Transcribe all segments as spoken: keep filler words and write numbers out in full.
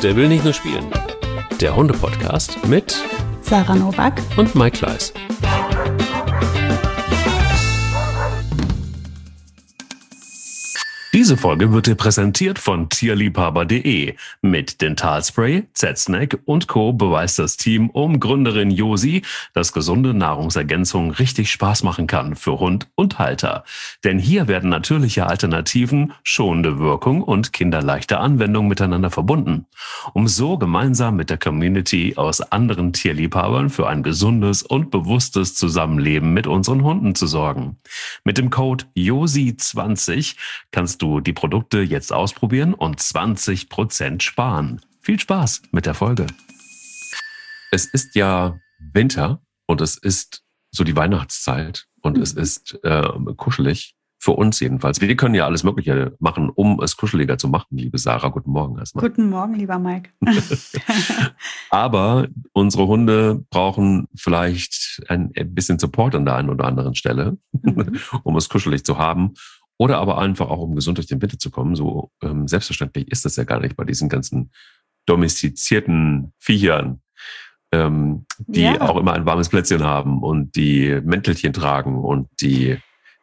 Der will nicht nur spielen. Der Hunde-Podcast mit Sarah Nowak und Mike Kleiss. Diese Folge wird dir präsentiert von tierliebhaber punkt de. Mit Dentalspray, Z-Snack und Co. beweist das Team um Gründerin Josi, dass gesunde Nahrungsergänzung richtig Spaß machen kann für Hund und Halter. Denn hier werden natürliche Alternativen, schonende Wirkung und kinderleichte Anwendung miteinander verbunden, um so gemeinsam mit der Community aus anderen Tierliebhabern für ein gesundes und bewusstes Zusammenleben mit unseren Hunden zu sorgen. Mit dem Code Josi zwanzig kannst du die Produkte jetzt ausprobieren und zwanzig Prozent sparen. Viel Spaß mit der Folge. Es ist ja Winter und es ist so die Weihnachtszeit und mhm. es ist äh, kuschelig, für uns jedenfalls. Wir können ja alles Mögliche machen, um es kuscheliger zu machen, liebe Sarah. Guten Morgen erstmal. Guten Morgen, lieber Mike. Aber unsere Hunde brauchen vielleicht ein bisschen Support an der einen oder anderen Stelle, mhm. um es kuschelig zu haben. Oder aber einfach auch, um gesund durch den Winter zu kommen. So ähm, selbstverständlich ist das ja gar nicht bei diesen ganzen domestizierten Viechern, ähm, die ja. auch immer ein warmes Plätzchen haben und die Mäntelchen tragen und die,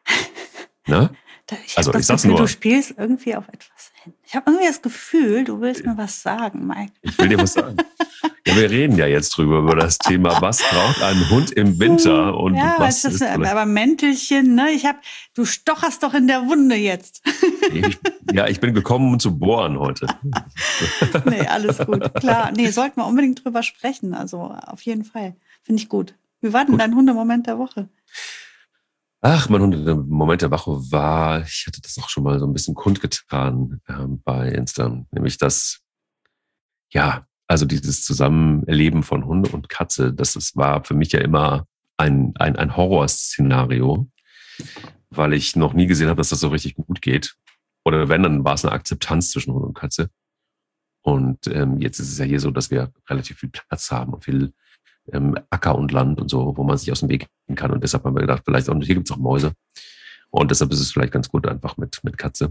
ne? Ich also ich sag's Gefühl, nur. Du spielst irgendwie auf etwas hin. Ich habe irgendwie das Gefühl, du willst mir was sagen, Mike. Ich will dir was sagen. Ja, wir reden ja jetzt drüber, über das Thema, was braucht ein Hund im Winter und ja, was das ist aber Mäntelchen, ne? Ich hab, du stocherst doch in der Wunde jetzt. Ich, ja, ich bin gekommen, um zu bohren heute. Nee, alles gut, klar. Nee, sollten wir unbedingt drüber sprechen, also auf jeden Fall. Finde ich gut. Wie war denn gut. Dein Hundemoment der Woche? Ach, mein Hundemoment der Woche war, ich hatte das auch schon mal so ein bisschen kundgetan ähm, bei Insta, nämlich das, ja, also dieses Zusammenleben von Hunde und Katze, das ist, war für mich ja immer ein, ein, ein Horrorszenario, weil ich noch nie gesehen habe, dass das so richtig gut geht. Oder wenn, dann war es eine Akzeptanz zwischen Hund und Katze. Und ähm, jetzt ist es ja hier so, dass wir relativ viel Platz haben und viel ähm, Acker und Land und so, wo man sich aus dem Weg gehen kann. Und deshalb haben wir gedacht, vielleicht auch, hier gibt es auch Mäuse. Und deshalb ist es vielleicht ganz gut einfach mit, mit Katze.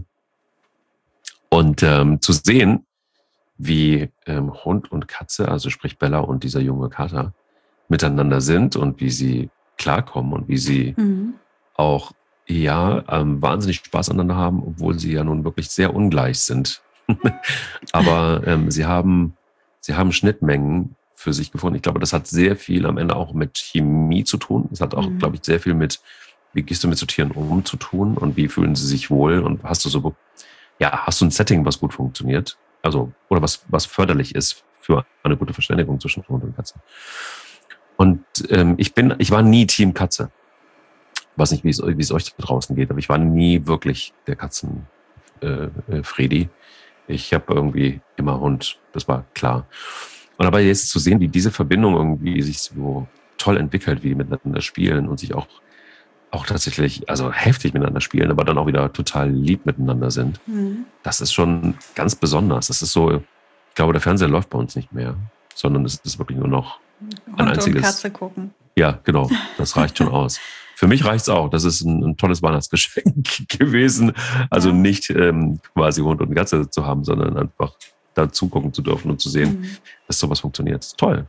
Und ähm, zu sehen, wie ähm, Hund und Katze, also sprich Bella und dieser junge Kater, miteinander sind und wie sie klarkommen und wie sie mhm. auch ja ähm, wahnsinnig Spaß aneinander haben, obwohl sie ja nun wirklich sehr ungleich sind. Aber ähm, sie haben sie haben Schnittmengen für sich gefunden. Ich glaube, das hat sehr viel am Ende auch mit Chemie zu tun. Es hat auch, mhm. glaube ich, sehr viel mit, wie gehst du mit so Tieren um, zu tun und wie fühlen sie sich wohl und hast du so, ja, hast du ein Setting, was gut funktioniert? Also, oder was, was förderlich ist für eine gute Verständigung zwischen Hund und Katze. Und ähm, ich bin, ich war nie Team Katze. Ich weiß nicht, wie es, wie es euch da draußen geht, aber ich war nie wirklich der Katzen äh, äh, Fredi. Ich habe irgendwie immer Hund, das war klar. Und aber jetzt zu sehen, wie diese Verbindung irgendwie sich so toll entwickelt, wie die miteinander spielen und sich auch auch tatsächlich, also heftig miteinander spielen, aber dann auch wieder total lieb miteinander sind. Mhm. Das ist schon ganz besonders. Das ist so, ich glaube, der Fernseher läuft bei uns nicht mehr, sondern es ist wirklich nur noch ein Hund einziges. Und Katze gucken. Ja, genau. Das reicht schon aus. Für mich reicht's auch. Das ist ein, ein tolles Weihnachtsgeschenk gewesen. Also ja. nicht ähm, quasi Hund und Katze zu haben, sondern einfach da zugucken zu dürfen und zu sehen, mhm. dass sowas funktioniert. Das ist toll.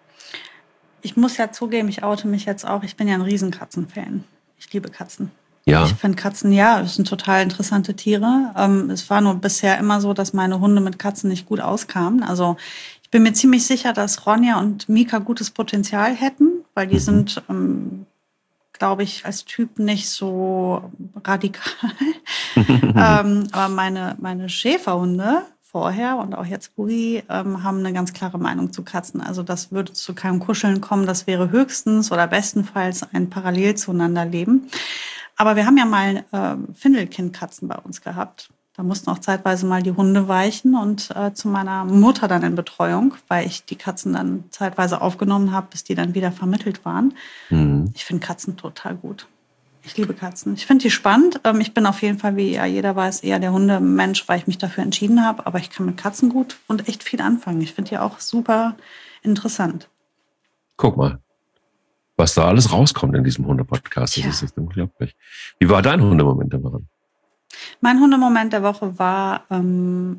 Ich muss ja zugeben, ich oute mich jetzt auch. Ich bin ja ein Riesenkatzenfan. Ich liebe Katzen. Ja. Ich finde Katzen, ja, das sind total interessante Tiere. Ähm, es war nur bisher immer so, dass meine Hunde mit Katzen nicht gut auskamen. Also ich bin mir ziemlich sicher, dass Ronja und Mika gutes Potenzial hätten, weil die mhm. sind, ähm, glaube ich, als Typ nicht so radikal. ähm, aber meine, meine Schäferhunde vorher und auch jetzt Buri ähm, haben eine ganz klare Meinung zu Katzen. Also das würde zu keinem Kuscheln kommen. Das wäre höchstens oder bestenfalls ein parallel zueinander Leben. Aber wir haben ja mal äh, Findelkind-Katzen bei uns gehabt. Da mussten auch zeitweise mal die Hunde weichen und äh, zu meiner Mutter dann in Betreuung, weil ich die Katzen dann zeitweise aufgenommen habe, bis die dann wieder vermittelt waren. Mhm. Ich finde Katzen total gut. Ich liebe Katzen. Ich finde die spannend. Ich bin auf jeden Fall, wie ja jeder weiß, eher der Hundemensch, weil ich mich dafür entschieden habe. Aber ich kann mit Katzen gut und echt viel anfangen. Ich finde die auch super interessant. Guck mal, was da alles rauskommt in diesem Hunde-Podcast. Das ja. ist echt unglaublich. Wie war dein Hundemoment der Woche? Mein Hundemoment der Woche war ähm,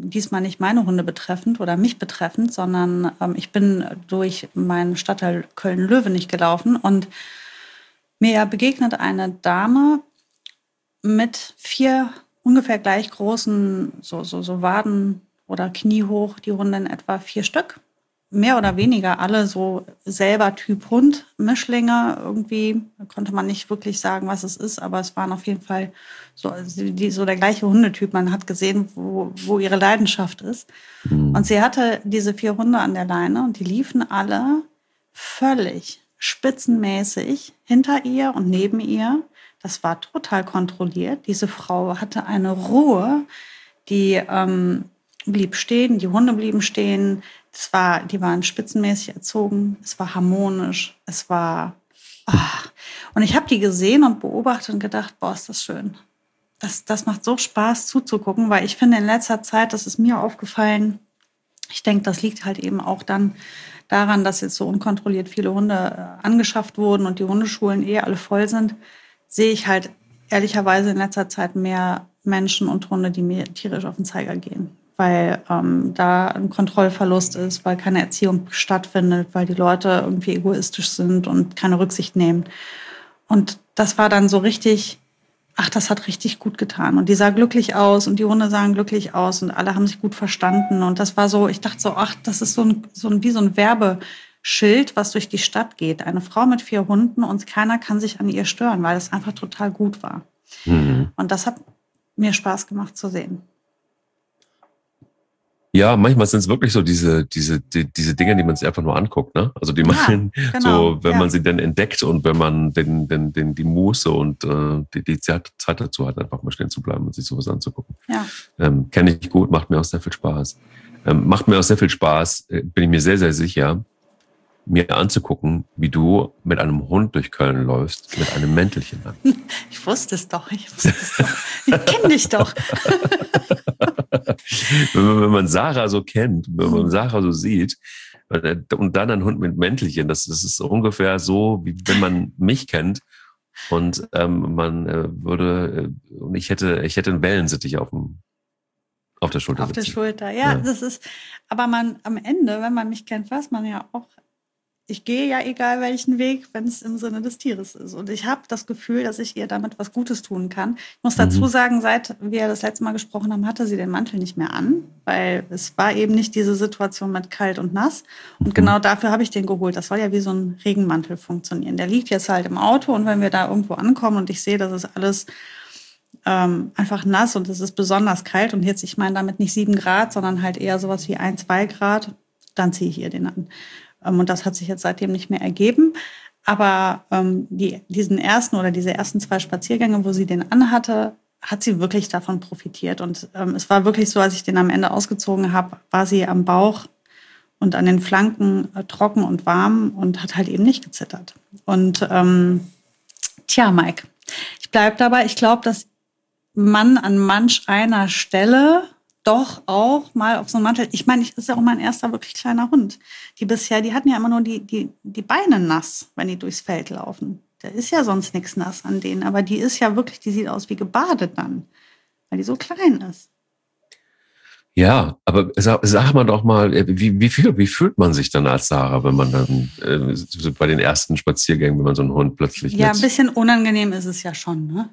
diesmal nicht meine Hunde betreffend oder mich betreffend, sondern ähm, ich bin durch meinen Stadtteil Köln-Löwenich gelaufen und mir begegnet eine Dame mit vier ungefähr gleich großen, so, so, so Waden oder Knie hoch, die Hunde in etwa vier Stück. Mehr oder weniger alle so selber Typ Hund, Mischlinge irgendwie. Da konnte man nicht wirklich sagen, was es ist, aber es waren auf jeden Fall so, die, so der gleiche Hundetyp. Man hat gesehen, wo, wo ihre Leidenschaft ist. Mhm. Und sie hatte diese vier Hunde an der Leine und die liefen alle völlig spitzenmäßig hinter ihr und neben ihr. Das war total kontrolliert. Diese Frau hatte eine Ruhe, die ähm, blieb stehen, die Hunde blieben stehen. Das war, die waren spitzenmäßig erzogen, es war harmonisch, es war... Ach. Und ich habe die gesehen und beobachtet und gedacht, boah, ist das schön. Das, das macht so Spaß zuzugucken, weil ich finde in letzter Zeit, das ist mir aufgefallen, ich denke, das liegt halt eben auch dann daran, dass jetzt so unkontrolliert viele Hunde angeschafft wurden und die Hundeschulen eh alle voll sind, sehe ich halt ehrlicherweise in letzter Zeit mehr Menschen und Hunde, die mir tierisch auf den Zeiger gehen. Weil ähm, da ein Kontrollverlust ist, weil keine Erziehung stattfindet, weil die Leute irgendwie egoistisch sind und keine Rücksicht nehmen. Und das war dann so richtig, ach, das hat richtig gut getan. Und die sah glücklich aus und die Hunde sahen glücklich aus und alle haben sich gut verstanden. Und das war so, ich dachte so, ach, das ist so ein, so ein wie so ein Werbeschild, was durch die Stadt geht. Eine Frau mit vier Hunden und keiner kann sich an ihr stören, weil es einfach total gut war. Mhm. Und das hat mir Spaß gemacht zu sehen. Ja, manchmal sind es wirklich so diese, diese, die, diese Dinge, die man sich einfach nur anguckt, ne? Also die man, ja, genau, so, wenn ja. man sie dann entdeckt und wenn man den, den, den, die Muße und äh, die, die Zeit dazu hat, einfach mal stehen zu bleiben und sich sowas anzugucken. Ja. Ähm, kenne ich gut, macht mir auch sehr viel Spaß. Ähm, macht mir auch sehr viel Spaß, äh, bin ich mir sehr, sehr sicher, mir anzugucken, wie du mit einem Hund durch Köln läufst, mit einem Mäntelchen an. Ich wusste es doch, ich wusste es doch. Ich kenne dich doch. wenn, man, wenn man Sarah so kennt, wenn man Sarah so sieht und dann ein Hund mit Mäntelchen, das, das ist ungefähr so, wie wenn man mich kennt und ähm, man äh, würde, äh, und ich hätte, ich hätte einen Wellensittich auf dem auf der Schulter. Auf sitzen. der Schulter, ja, ja, das ist, aber man am Ende, wenn man mich kennt, weiß man ja auch, ich gehe ja egal welchen Weg, wenn es im Sinne des Tieres ist. Und ich habe das Gefühl, dass ich ihr damit was Gutes tun kann. Ich muss dazu sagen, seit wir das letzte Mal gesprochen haben, hatte sie den Mantel nicht mehr an, weil es war eben nicht diese Situation mit kalt und nass. Und mhm. genau dafür habe ich den geholt. Das soll ja wie so ein Regenmantel funktionieren. Der liegt jetzt halt im Auto und wenn wir da irgendwo ankommen und ich sehe, das ist alles ähm, einfach nass und es ist besonders kalt und jetzt, ich meine damit nicht sieben Grad, sondern halt eher sowas wie ein, zwei Grad, dann ziehe ich ihr den an. Und das hat sich jetzt seitdem nicht mehr ergeben. Aber ähm, die, diesen ersten oder diese ersten zwei Spaziergänge, wo sie den anhatte, hat sie wirklich davon profitiert. Und ähm, es war wirklich so, als ich den am Ende ausgezogen habe, war sie am Bauch und an den Flanken äh, trocken und warm und hat halt eben nicht gezittert. Und ähm, tja, Mike, ich bleib dabei. Ich glaube, dass man an manch einer Stelle doch auch mal auf so einen Mantel. Ich meine, ich ist ja auch mein erster wirklich kleiner Hund. Die bisher, die hatten ja immer nur die, die, die Beine nass, wenn die durchs Feld laufen. Da ist ja sonst nichts nass an denen. Aber die ist ja wirklich, die sieht aus wie gebadet dann, weil die so klein ist. Ja, aber sag, sag mal doch mal, wie, wie, viel, wie fühlt man sich dann als Sarah, wenn man dann äh, so bei den ersten Spaziergängen, wenn man so einen Hund plötzlich Ja, ein bisschen unangenehm ist es ja schon, ne?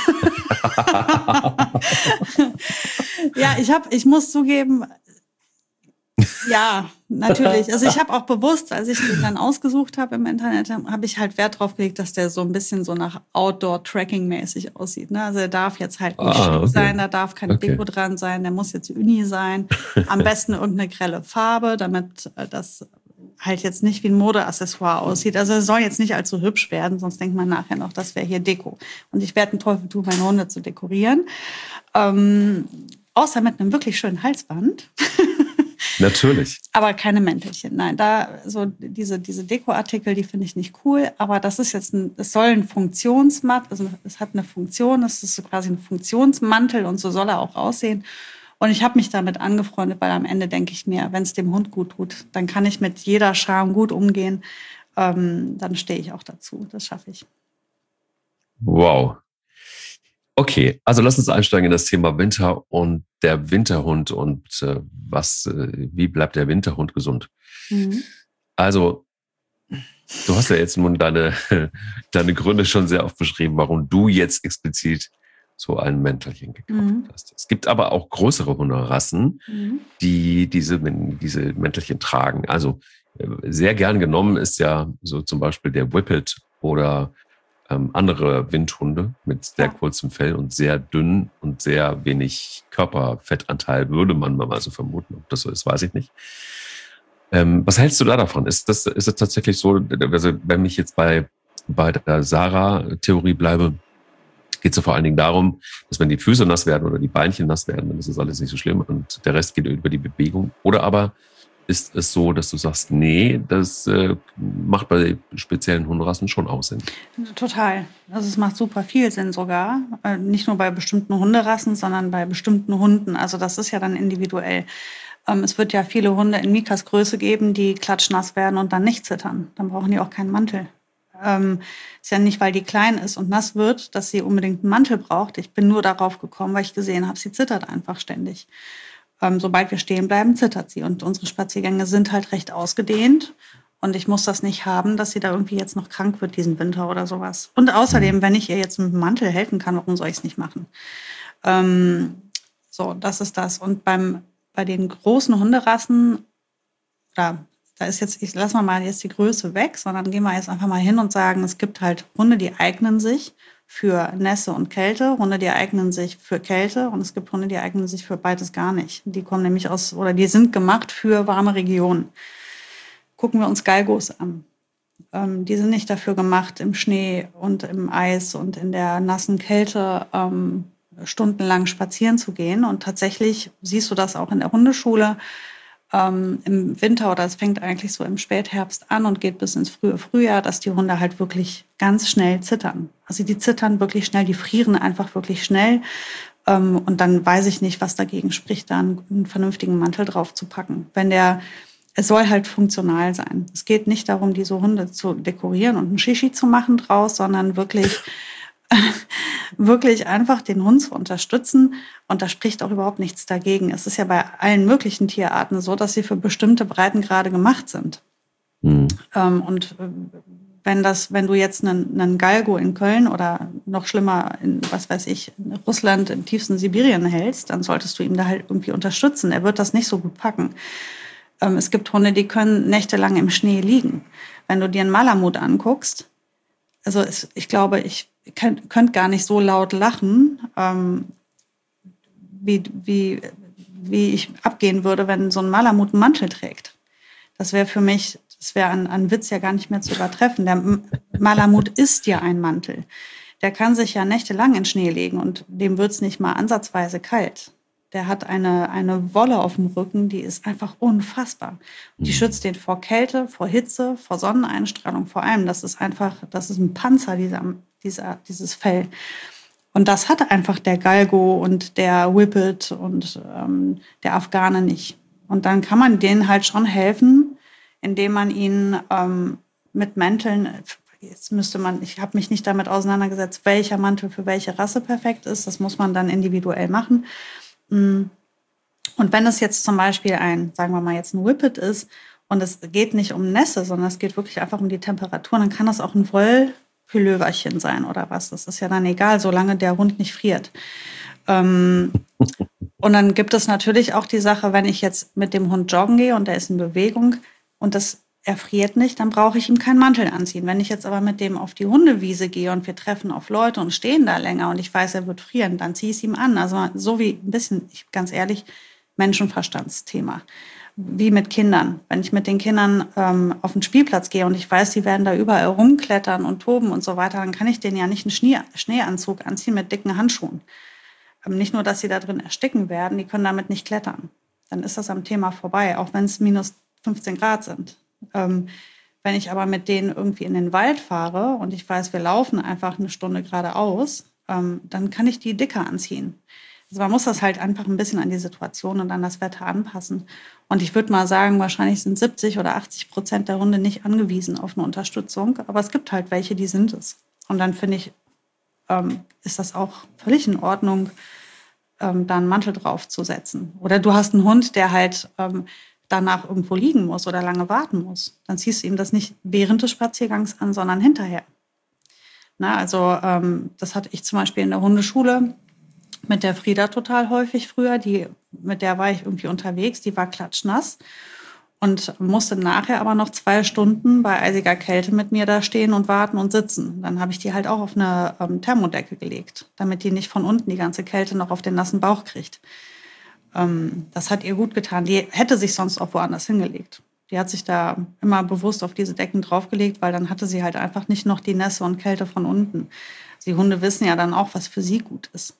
Ja, ich hab, ich muss zugeben, ja, natürlich. Also ich habe auch bewusst, als ich den dann ausgesucht habe im Internet, habe ich halt Wert drauf gelegt, dass der so ein bisschen so nach Outdoor-Tracking-mäßig aussieht. Ne? Also er darf jetzt halt nicht ah, schick okay. sein, da darf keine okay. Deko dran sein, der muss jetzt Uni sein. Am besten irgendeine grelle Farbe, damit das halt jetzt nicht wie ein Modeaccessoire aussieht. Also es soll jetzt nicht allzu hübsch werden, sonst denkt man nachher noch, das wäre hier Deko. Und ich werde einen Teufel tun, meine Hunde zu dekorieren. Ähm, außer mit einem wirklich schönen Halsband. Natürlich. Aber keine Mäntelchen. Nein, da so diese diese Dekoartikel, die finde ich nicht cool. Aber das ist jetzt ein, es soll ein Funktionsmantel, also es hat eine Funktion, es ist so quasi ein Funktionsmantel und so soll er auch aussehen. Und ich habe mich damit angefreundet, weil am Ende denke ich mir, wenn es dem Hund gut tut, dann kann ich mit jeder Scham gut umgehen. Ähm, dann stehe ich auch dazu. Das schaffe ich. Wow. Okay, also lass uns einsteigen in das Thema Winter und der Winterhund und äh, was, äh, wie bleibt der Winterhund gesund? Mhm. Also, du hast ja jetzt nun deine, deine Gründe schon sehr oft beschrieben, warum du jetzt explizit so ein Mäntelchen gekauft Mhm. hast. Es gibt aber auch größere Hunderassen, Mhm. die diese, diese Mäntelchen tragen. Also äh, sehr gern genommen ist ja so zum Beispiel der Whippet oder ähm, andere Windhunde mit sehr Ja. kurzem Fell und sehr dünn und sehr wenig Körperfettanteil, würde man mal so vermuten. Ob das so ist, weiß ich nicht. Ähm, was hältst du da davon? Ist das, ist es tatsächlich so, also wenn ich jetzt bei, bei der Sarah-Theorie bleibe, geht es ja vor allen Dingen darum, dass wenn die Füße nass werden oder die Beinchen nass werden, dann ist das alles nicht so schlimm und der Rest geht über die Bewegung. Oder aber ist es so, dass du sagst, nee, das äh, macht bei speziellen Hunderassen schon auch Sinn? Total. Also es macht super viel Sinn sogar. Äh, nicht nur bei bestimmten Hunderassen, sondern bei bestimmten Hunden. Also das ist ja dann individuell. Ähm, es wird ja viele Hunde in Mikas Größe geben, die klatschnass werden und dann nicht zittern. Dann brauchen die auch keinen Mantel. Ähm, ist ja nicht, weil die klein ist und nass wird, dass sie unbedingt einen Mantel braucht. Ich bin nur darauf gekommen, weil ich gesehen habe, sie zittert einfach ständig. Ähm, sobald wir stehen bleiben, zittert sie. Und unsere Spaziergänge sind halt recht ausgedehnt. Und ich muss das nicht haben, dass sie da irgendwie jetzt noch krank wird diesen Winter oder sowas. Und außerdem, wenn ich ihr jetzt mit dem Mantel helfen kann, warum soll ich es nicht machen? Ähm, so, das ist das. Und beim, bei den großen Hunderassen, da, da ist jetzt, ich lasse mal jetzt die Größe weg, sondern gehen wir jetzt einfach mal hin und sagen, es gibt halt Hunde, die eignen sich für Nässe und Kälte, Hunde, die eignen sich für Kälte und es gibt Hunde, die eignen sich für beides gar nicht. Die kommen nämlich aus, oder die sind gemacht für warme Regionen. Gucken wir uns Galgos an. Ähm, die sind nicht dafür gemacht, im Schnee und im Eis und in der nassen Kälte ähm, stundenlang spazieren zu gehen. Und tatsächlich siehst du das auch in der Hundeschule ähm, im Winter oder es fängt eigentlich so im Spätherbst an und geht bis ins frühe Frühjahr, dass die Hunde halt wirklich ganz schnell zittern. Also die zittern wirklich schnell, die frieren einfach wirklich schnell. Ähm, und dann weiß ich nicht, was dagegen spricht, da einen, einen vernünftigen Mantel drauf zu packen. Wenn der Es soll halt funktional sein. Es geht nicht darum, diese Hunde zu dekorieren und ein Shishi zu machen draus, sondern wirklich, wirklich einfach den Hund zu unterstützen. Und da spricht auch überhaupt nichts dagegen. Es ist ja bei allen möglichen Tierarten so, dass sie für bestimmte Breitengrade gemacht sind. Mhm. Ähm, und wenn das, wenn du jetzt einen, einen Galgo in Köln oder noch schlimmer in, was weiß ich, in Russland, im tiefsten Sibirien hältst, dann solltest du ihm da halt irgendwie unterstützen. Er wird das nicht so gut packen. Es gibt Hunde, die können nächtelang im Schnee liegen. Wenn du dir einen Malamut anguckst, also es, ich glaube, ich könnt, könnt gar nicht so laut lachen, ähm, wie, wie, wie ich abgehen würde, wenn so ein Malamut einen Mantel trägt. Das wäre für mich, das wäre an, an Witz ja gar nicht mehr zu übertreffen. Der Malamut ist ja ein Mantel. Der kann sich ja nächtelang in Schnee legen und dem wird's nicht mal ansatzweise kalt. Der hat eine, eine Wolle auf dem Rücken, die ist einfach unfassbar. Die schützt den vor Kälte, vor Hitze, vor Sonneneinstrahlung, vor allem. Das ist einfach, das ist ein Panzer, dieser, dieser, dieses Fell. Und das hat einfach der Galgo und der Whippet und ähm, der Afghane nicht. Und dann kann man denen halt schon helfen, indem man ihn ähm, mit Mänteln, jetzt müsste man, ich habe mich nicht damit auseinandergesetzt, welcher Mantel für welche Rasse perfekt ist. Das muss man dann individuell machen. Und wenn es jetzt zum Beispiel ein, sagen wir mal jetzt ein Whippet ist und es geht nicht um Nässe, sondern es geht wirklich einfach um die Temperatur, dann kann das auch ein Wollpulloverchen sein oder was. Das ist ja dann egal, solange der Hund nicht friert. Ähm, und dann gibt es natürlich auch die Sache, wenn ich jetzt mit dem Hund joggen gehe und der ist in Bewegung und das er friert nicht, dann brauche ich ihm keinen Mantel anziehen. Wenn ich jetzt aber mit dem auf die Hundewiese gehe und wir treffen auf Leute und stehen da länger und ich weiß, er wird frieren, dann ziehe ich es ihm an. Also so wie ein bisschen, ich, ganz ehrlich, Menschenverstandsthema. Wie mit Kindern. Wenn ich mit den Kindern ähm, auf den Spielplatz gehe und ich weiß, die werden da überall rumklettern und toben und so weiter, dann kann ich denen ja nicht einen Schnee, Schneeanzug anziehen mit dicken Handschuhen. Ähm, nicht nur, dass sie da drin ersticken werden, die können damit nicht klettern. Dann ist das am Thema vorbei, auch wenn es minus fünfzehn Grad sind. Ähm, wenn ich aber mit denen irgendwie in den Wald fahre und ich weiß, wir laufen einfach eine Stunde geradeaus, ähm, dann kann ich die dicker anziehen. Also man muss das halt einfach ein bisschen an die Situation und an das Wetter anpassen. Und ich würde mal sagen, wahrscheinlich sind siebzig oder achtzig Prozent der Hunde nicht angewiesen auf eine Unterstützung, aber es gibt halt welche, die sind es. Und dann finde ich, ähm, ist das auch völlig in Ordnung, ähm, da einen Mantel drauf zu setzen. Oder du hast einen Hund, der halt ähm, danach irgendwo liegen muss oder lange warten muss. Dann ziehst du ihm das nicht während des Spaziergangs an, sondern hinterher. Na, also ähm, das hatte ich zum Beispiel in der Hundeschule mit der Frieda total häufig früher. Die, mit der war ich irgendwie unterwegs, die war klatschnass und musste nachher aber noch zwei Stunden bei eisiger Kälte mit mir da stehen und warten und sitzen. Dann habe ich die halt auch auf eine ähm, Thermodecke gelegt, damit die nicht von unten die ganze Kälte noch auf den nassen Bauch kriegt. Ähm, das hat ihr gut getan. Die hätte sich sonst auch woanders hingelegt. Die hat sich da immer bewusst auf diese Decken draufgelegt, weil dann hatte sie halt einfach nicht noch die Nässe und Kälte von unten. Die Hunde wissen ja dann auch, was für sie gut ist.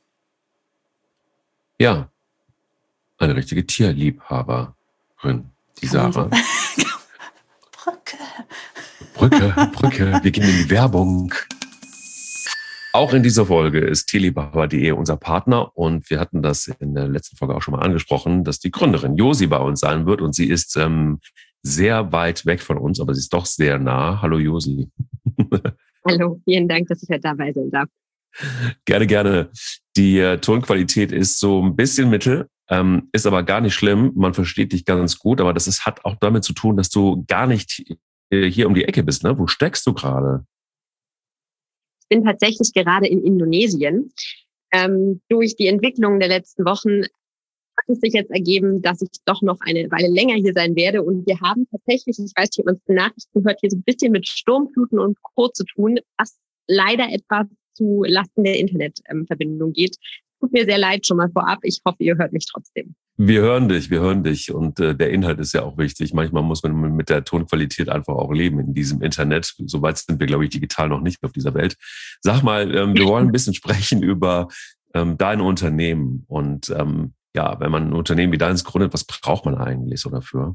Ja, eine richtige Tierliebhaberin, die Kann man so- Sarah. Brücke. Brücke, Brücke, wir gehen in die Werbung. Auch in dieser Folge ist tierliebhaber punkt de unser Partner und wir hatten das in der letzten Folge auch schon mal angesprochen, dass die Gründerin Josi bei uns sein wird und sie ist ähm, sehr weit weg von uns, aber sie ist doch sehr nah. Hallo Josi. Hallo, vielen Dank, dass ich heute dabei sein darf. Gerne, gerne. Die äh, Tonqualität ist so ein bisschen mittel, ähm, ist aber gar nicht schlimm. Man versteht dich ganz gut, aber das ist, hat auch damit zu tun, dass du gar nicht äh, hier um die Ecke bist. Ne? Wo steckst du gerade? Ich bin tatsächlich gerade in Indonesien. Ähm, durch die Entwicklung der letzten Wochen hat es sich jetzt ergeben, dass ich doch noch eine Weile länger hier sein werde. Und wir haben tatsächlich, ich weiß nicht, ob man es in Nachrichten hört, hier so ein bisschen mit Sturmfluten und Co. zu tun, was leider etwas zu Lasten der Internetverbindung geht. Tut mir sehr leid schon mal vorab. Ich hoffe, ihr hört mich trotzdem. Wir hören dich, wir hören dich. Und äh, der Inhalt ist ja auch wichtig. Manchmal muss man mit der Tonqualität einfach auch leben in diesem Internet. Soweit sind wir, glaube ich, digital noch nicht auf dieser Welt. Sag mal, ähm, wir wollen ein bisschen sprechen über ähm, dein Unternehmen. Und ähm, ja, wenn man ein Unternehmen wie deins gründet, was braucht man eigentlich so dafür?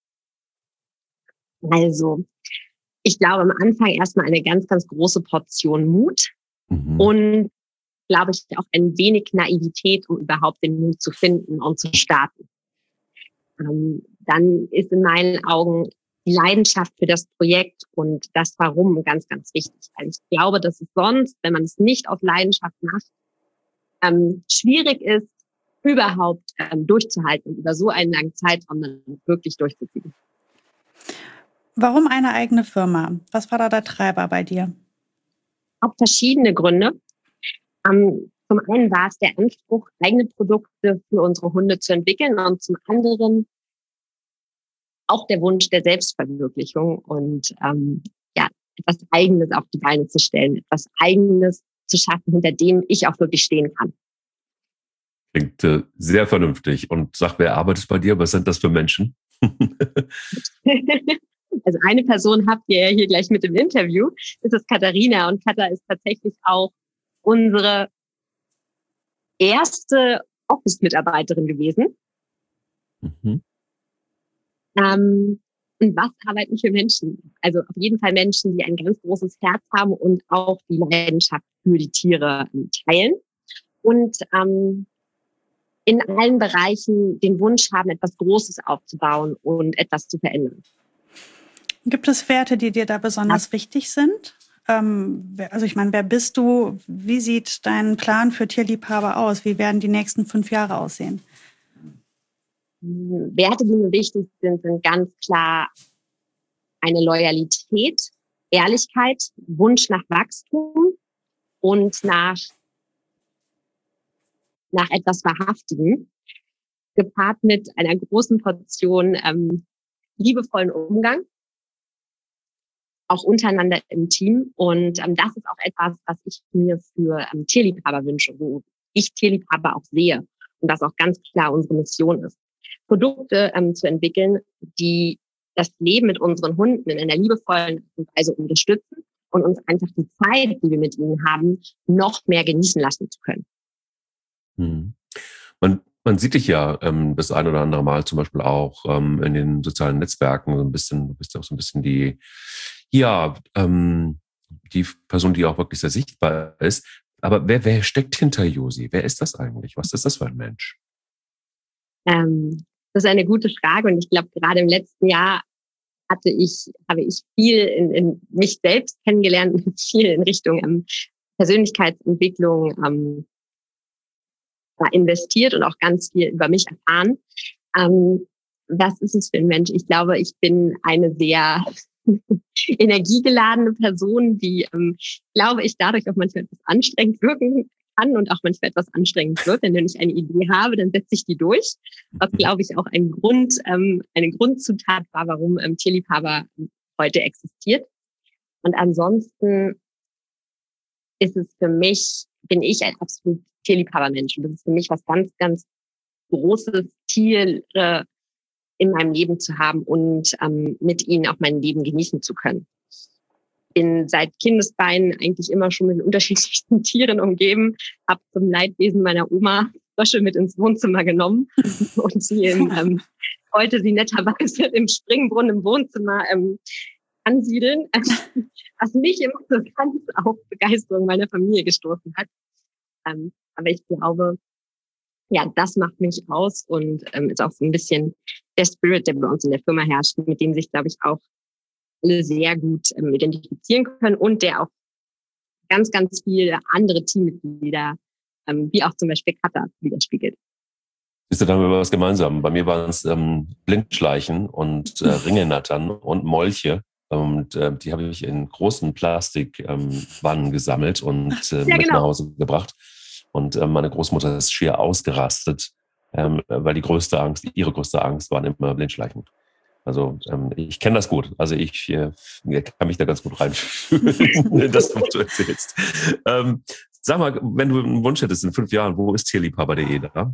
Also, ich glaube am Anfang erstmal eine ganz, ganz große Portion Mut mhm. und glaube ich, auch ein wenig Naivität, um überhaupt den Mut zu finden und zu starten. Ähm, dann ist in meinen Augen die Leidenschaft für das Projekt und das Warum ganz, ganz wichtig. Weil ich glaube, dass es sonst, wenn man es nicht aus Leidenschaft macht, ähm, schwierig ist, überhaupt ähm, durchzuhalten und über so einen langen Zeitraum dann wirklich durchzuziehen. Warum eine eigene Firma? Was war da der Treiber bei dir? Auch verschiedene Gründe. Um, zum einen war es der Anspruch, eigene Produkte für unsere Hunde zu entwickeln und zum anderen auch der Wunsch der Selbstverwirklichung und ähm, ja, etwas Eigenes auf die Beine zu stellen, etwas Eigenes zu schaffen, hinter dem ich auch wirklich stehen kann. Klingt äh, sehr vernünftig. Und sag, wer arbeitet bei dir? Was sind das für Menschen? Also eine Person habt ihr ja hier gleich mit im Interview. Das ist Katharina und Katha ist tatsächlich auch unsere erste Office-Mitarbeiterin gewesen. Mhm. Ähm, und was arbeiten für Menschen? Also auf jeden Fall Menschen, die ein ganz großes Herz haben und auch die Leidenschaft für die Tiere teilen. Und ähm, in allen Bereichen den Wunsch haben, etwas Großes aufzubauen und etwas zu verändern. Gibt es Werte, die dir da besonders ja. wichtig sind? Also ich meine, wer bist du? Wie sieht dein Plan für Tierliebhaber aus? Wie werden die nächsten fünf Jahre aussehen? Werte, die mir wichtig sind, sind ganz klar eine Loyalität, Ehrlichkeit, Wunsch nach Wachstum und nach, nach etwas Wahrhaftigem, gepaart mit einer großen Portion ähm, liebevollen Umgang. Auch untereinander im Team. Und ähm, das ist auch etwas, was ich mir für ähm, Tierliebhaber wünsche, wo ich Tierliebhaber auch sehe und das auch ganz klar unsere Mission ist. Produkte ähm, zu entwickeln, die das Leben mit unseren Hunden in einer liebevollen Weise unterstützen und uns einfach die Zeit, die wir mit ihnen haben, noch mehr genießen lassen zu können. Hm. Man Man sieht dich ja ähm, das ein oder andere Mal zum Beispiel auch ähm, in den sozialen Netzwerken so ein bisschen, du bist ja auch so ein bisschen die, ja, ähm, die Person, die auch wirklich sehr sichtbar ist. Aber wer, wer steckt hinter Josi? Wer ist das eigentlich? Was ist das für ein Mensch? Ähm, das ist eine gute Frage und ich glaube, gerade im letzten Jahr hatte ich, habe ich viel in, in mich selbst kennengelernt und viel in Richtung ähm, Persönlichkeitsentwicklung ähm, investiert und auch ganz viel über mich erfahren. Ähm, was ist es für ein Mensch? Ich glaube, ich bin eine sehr energiegeladene Person, die, ähm, glaube ich, dadurch auch manchmal etwas anstrengend wirken kann und auch manchmal etwas anstrengend wird. Denn wenn ich eine Idee habe, dann setze ich die durch. Was, glaube ich, auch ein Grund, ähm, eine Grundzutat war, warum ähm, Tierliebhaber heute existiert. Und ansonsten ist es für mich, bin ich ein absolut Tierliebhabermensch. Und das ist für mich was ganz, ganz Großes, Tiere in meinem Leben zu haben und ähm, mit ihnen auch mein Leben genießen zu können. Bin seit Kindesbeinen eigentlich immer schon mit unterschiedlichsten Tieren umgeben, habe zum Leidwesen meiner Oma Frösche mit ins Wohnzimmer genommen und sie in, ähm, heute sie netterweise im Springbrunnen im Wohnzimmer ähm, ansiedeln, was mich immer so ganz auf Begeisterung meiner Familie gestoßen hat. Ähm, aber ich glaube, ja, das macht mich aus und ähm, ist auch so ein bisschen der Spirit, der bei uns in der Firma herrscht, mit dem sich, glaube ich, auch alle sehr gut ähm, identifizieren können und der auch ganz, ganz viele andere Teammitglieder, ähm, wie auch zum Beispiel Katha, widerspiegelt. Siehst du, da haben wir was gemeinsam. Bei mir waren es ähm, Blindschleichen und äh, Ringelnattern und Molche. Und äh, die habe ich in großen Plastikwannen ähm, gesammelt und äh, ja, mit genau. nach Hause gebracht. Und äh, meine Großmutter ist schier ausgerastet, ähm, weil die größte Angst, ihre größte Angst waren immer Blindschleichen. Also ähm, ich kenne das gut. Also ich äh, kann mich da ganz gut reinfühlen, das, was du erzählst. Ähm, sag mal, wenn du einen Wunsch hättest in fünf Jahren, wo ist tierliebhaber punkt de da?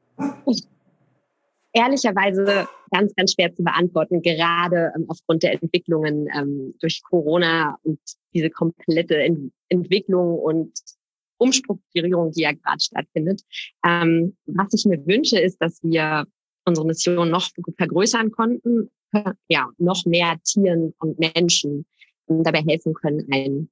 Ehrlicherweise ganz, ganz schwer zu beantworten, gerade ähm, aufgrund der Entwicklungen ähm, durch Corona und diese komplette Ent- Entwicklung und Umstrukturierung, die ja gerade stattfindet. Ähm, was ich mir wünsche, ist, dass wir unsere Mission noch vergrößern konnten, ja, noch mehr Tieren und Menschen dabei helfen können, ein,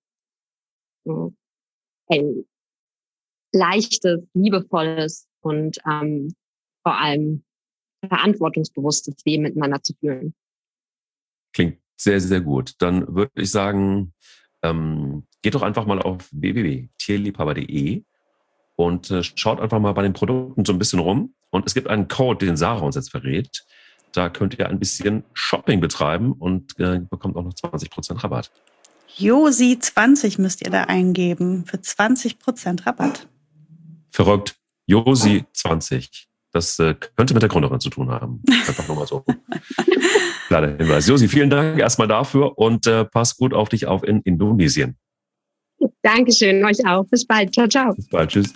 ein leichtes, liebevolles und ähm, vor allem verantwortungsbewusstes Leben miteinander zu führen. Klingt sehr, sehr gut. Dann würde ich sagen, ähm, geht doch einfach mal auf w w w punkt tierliebhaber punkt de und äh, schaut einfach mal bei den Produkten so ein bisschen rum. Und es gibt einen Code, den Sarah uns jetzt verrät. Da könnt ihr ein bisschen Shopping betreiben und äh, bekommt auch noch zwanzig Prozent Rabatt. Josi zwanzig müsst ihr da eingeben für zwanzig Prozent Rabatt. Verrückt. Josi zwanzig. Das äh, könnte mit der Gründerin zu tun haben. Einfach nur mal so. Kleiner Hinweis. Josi, vielen Dank erstmal dafür und äh, pass gut auf dich auf in Indonesien. Dankeschön, euch auch. Bis bald. Ciao, ciao. Bis bald. Tschüss.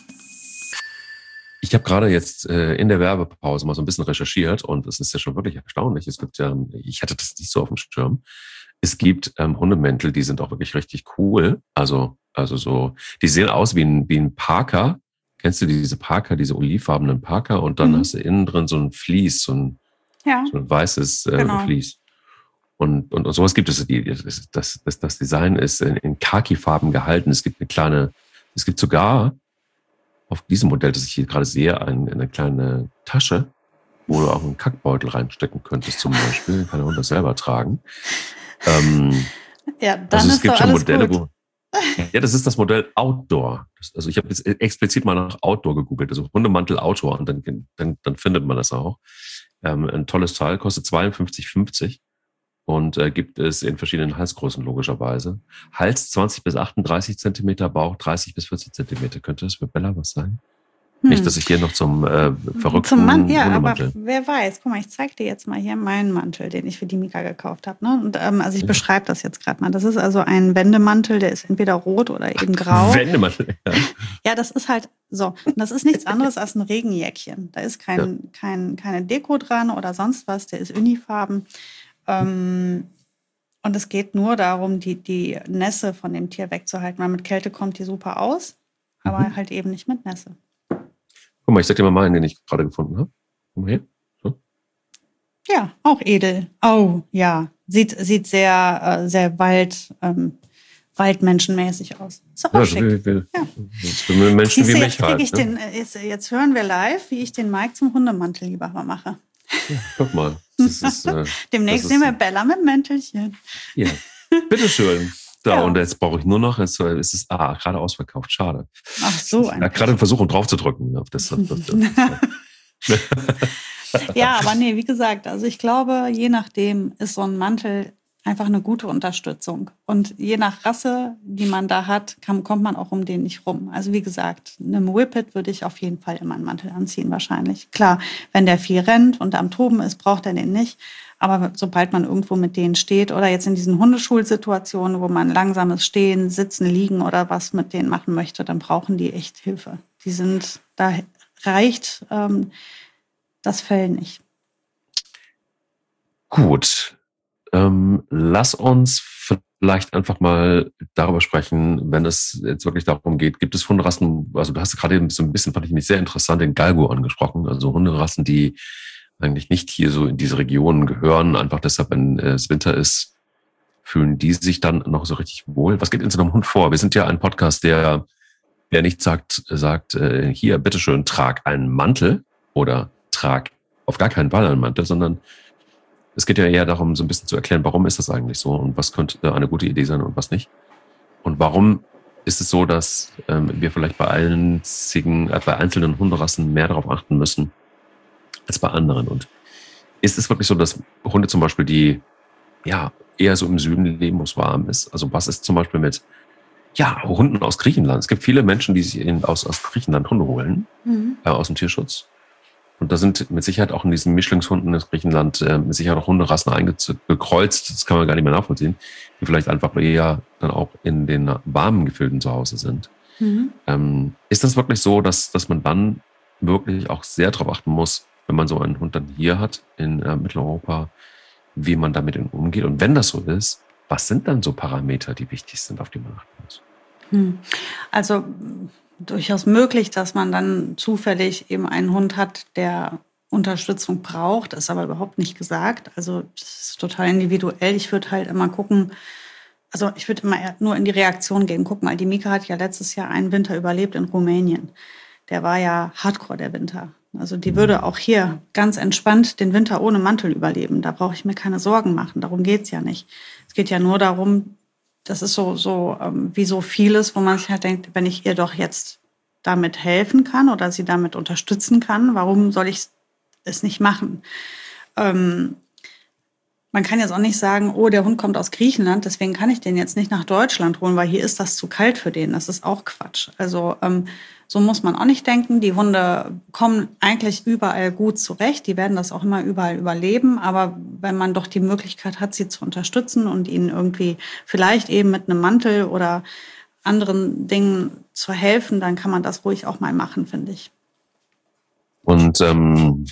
Ich habe gerade jetzt äh, in der Werbepause mal so ein bisschen recherchiert und es ist ja schon wirklich erstaunlich. Es gibt ja, ich hatte das nicht so auf dem Schirm. Es gibt ähm, Hundemäntel, die sind auch wirklich richtig cool. Also, also so, die sehen aus wie ein, wie ein Parker. Kennst du diese Parker, diese olivfarbenen Parker? Und dann mhm. hast du innen drin so ein Vlies, so ein, ja. so ein weißes äh, genau. Vlies. Und, und, und sowas gibt es. Das, das, das, das Design ist in, in Khaki-Farben gehalten. Es gibt eine kleine, es gibt sogar auf diesem Modell, das ich hier gerade sehe, ein, eine kleine Tasche, wo du auch einen Kackbeutel reinstecken könntest zum Beispiel. Kann der Hund das selber tragen. Ähm, ja, dann also es ist gibt doch schon alles Modelle, gut. wo ja, das ist das Modell Outdoor. Das, also ich habe jetzt explizit mal nach Outdoor gegoogelt, also Hundemantel Outdoor und dann, dann, dann findet man das auch. Ähm, ein tolles Teil, kostet zweiundfünfzig fünfzig und äh, gibt es in verschiedenen Halsgrößen logischerweise. Hals zwanzig bis achtunddreißig Zentimeter, Bauch dreißig bis vierzig Zentimeter. Könnte das für Bella was sein? Hm. Nicht, dass ich hier noch zum äh, verrückten zum Mann, ja, Hundemantel. Aber wer weiß. Guck mal, ich zeig dir jetzt mal hier meinen Mantel, den ich für die Mika gekauft habe. Ne? Und ähm, also ich ja. beschreibe das jetzt gerade mal. Das ist also ein Wendemantel, der ist entweder rot oder eben grau. Wendemantel, ja. Ja, das ist halt so. Das ist nichts anderes als ein Regenjäckchen. Da ist kein, ja. kein, keine Deko dran oder sonst was. Der ist unifarben. Ähm, und es geht nur darum, die, die Nässe von dem Tier wegzuhalten. Weil mit Kälte kommt die super aus, aber mhm. halt eben nicht mit Nässe. Guck mal, ich sag dir mal meinen, den ich gerade gefunden habe. Guck mal hier. So. Ja, auch edel. Oh, ja. Sieht, sieht sehr, äh, sehr Wald, ähm, waldmenschenmäßig aus. Ist auch ja, schick. Wir, wir, ja. Für Menschen wie mich jetzt, halt. Ich ne? den, jetzt, jetzt hören wir live, wie ich den Mike zum Hundemantel lieber mache. Ja, guck mal. Das ist, äh, Demnächst das nehmen ist, wir Bella mit Mäntelchen. Ja, bitteschön. Da, Ja. und jetzt brauche ich nur noch, jetzt äh, ist es ah, gerade ausverkauft, schade. Ach so, Ich ein habe gerade einen Versuch, um drauf zu drücken. Auf das, auf das, auf das. Ja, aber nee, wie gesagt, also ich glaube, je nachdem ist so ein Mantel einfach eine gute Unterstützung. Und je nach Rasse, die man da hat, kann, kommt man auch um den nicht rum. Also wie gesagt, einem Whippet würde ich auf jeden Fall immer einen Mantel anziehen wahrscheinlich. Klar, wenn der viel rennt und am Toben ist, braucht er den nicht. Aber sobald man irgendwo mit denen steht oder jetzt in diesen Hundeschulsituationen, wo man langsames Stehen, Sitzen, Liegen oder was mit denen machen möchte, dann brauchen die echt Hilfe. Die sind, da reicht ähm, das Fell nicht. Gut. Ähm, lass uns vielleicht einfach mal darüber sprechen, wenn es jetzt wirklich darum geht, gibt es Hunderassen, also du hast gerade eben so ein bisschen, fand ich mich sehr interessant, den Galgo angesprochen, also Hunderassen, die eigentlich nicht hier so in diese Regionen gehören, einfach deshalb, wenn es Winter ist, fühlen die sich dann noch so richtig wohl. Was geht in so einem Hund vor? Wir sind ja ein Podcast, der, der nicht sagt, sagt, äh, hier, bitteschön, trag einen Mantel oder trag auf gar keinen Fall einen Mantel, sondern es geht ja eher darum, so ein bisschen zu erklären, warum ist das eigentlich so und was könnte eine gute Idee sein und was nicht. Und warum ist es so, dass ähm, wir vielleicht bei einzigen, äh, bei einzelnen Hunderassen mehr darauf achten müssen als bei anderen. Und ist es wirklich so, dass Hunde zum Beispiel, die ja eher so im Süden leben, wo es warm ist, also was ist zum Beispiel mit ja, Hunden aus Griechenland? Es gibt viele Menschen, die sich in, aus, aus Griechenland Hunde holen, mhm. äh, aus dem Tierschutz. Und da sind mit Sicherheit auch in diesen Mischlingshunden in Griechenland äh, mit Sicherheit auch Hunderassen eingekreuzt, das kann man gar nicht mehr nachvollziehen, die vielleicht einfach eher dann auch in den warmen Gefilden zu Hause sind. Mhm. Ähm, ist das wirklich so, dass, dass man dann wirklich auch sehr darauf achten muss, wenn man so einen Hund dann hier hat in äh, Mitteleuropa, wie man damit umgeht? Und wenn das so ist, was sind dann so Parameter, die wichtig sind, auf die man achten muss? Hm. Also durchaus möglich, dass man dann zufällig eben einen Hund hat, der Unterstützung braucht, ist aber überhaupt nicht gesagt. Also das ist total individuell. Ich würde halt immer gucken, also ich würde immer nur in die Reaktion gehen, gucken, weil die Mika hat ja letztes Jahr einen Winter überlebt in Rumänien. Der war ja hardcore, der Winter. Also die würde auch hier ganz entspannt den Winter ohne Mantel überleben. Da brauche ich mir keine Sorgen machen. Darum geht's ja nicht. Es geht ja nur darum, das ist so, so ähm, wie so vieles, wo man sich halt denkt, wenn ich ihr doch jetzt damit helfen kann oder sie damit unterstützen kann, warum soll ich es nicht machen? Ähm, man kann jetzt auch nicht sagen, oh, der Hund kommt aus Griechenland, deswegen kann ich den jetzt nicht nach Deutschland holen, weil hier ist das zu kalt für den. Das ist auch Quatsch. Also ähm, so muss man auch nicht denken. Die Hunde kommen eigentlich überall gut zurecht. Die werden das auch immer überall überleben. Aber wenn man doch die Möglichkeit hat, sie zu unterstützen und ihnen irgendwie vielleicht eben mit einem Mantel oder anderen Dingen zu helfen, dann kann man das ruhig auch mal machen, finde ich. Und ähm,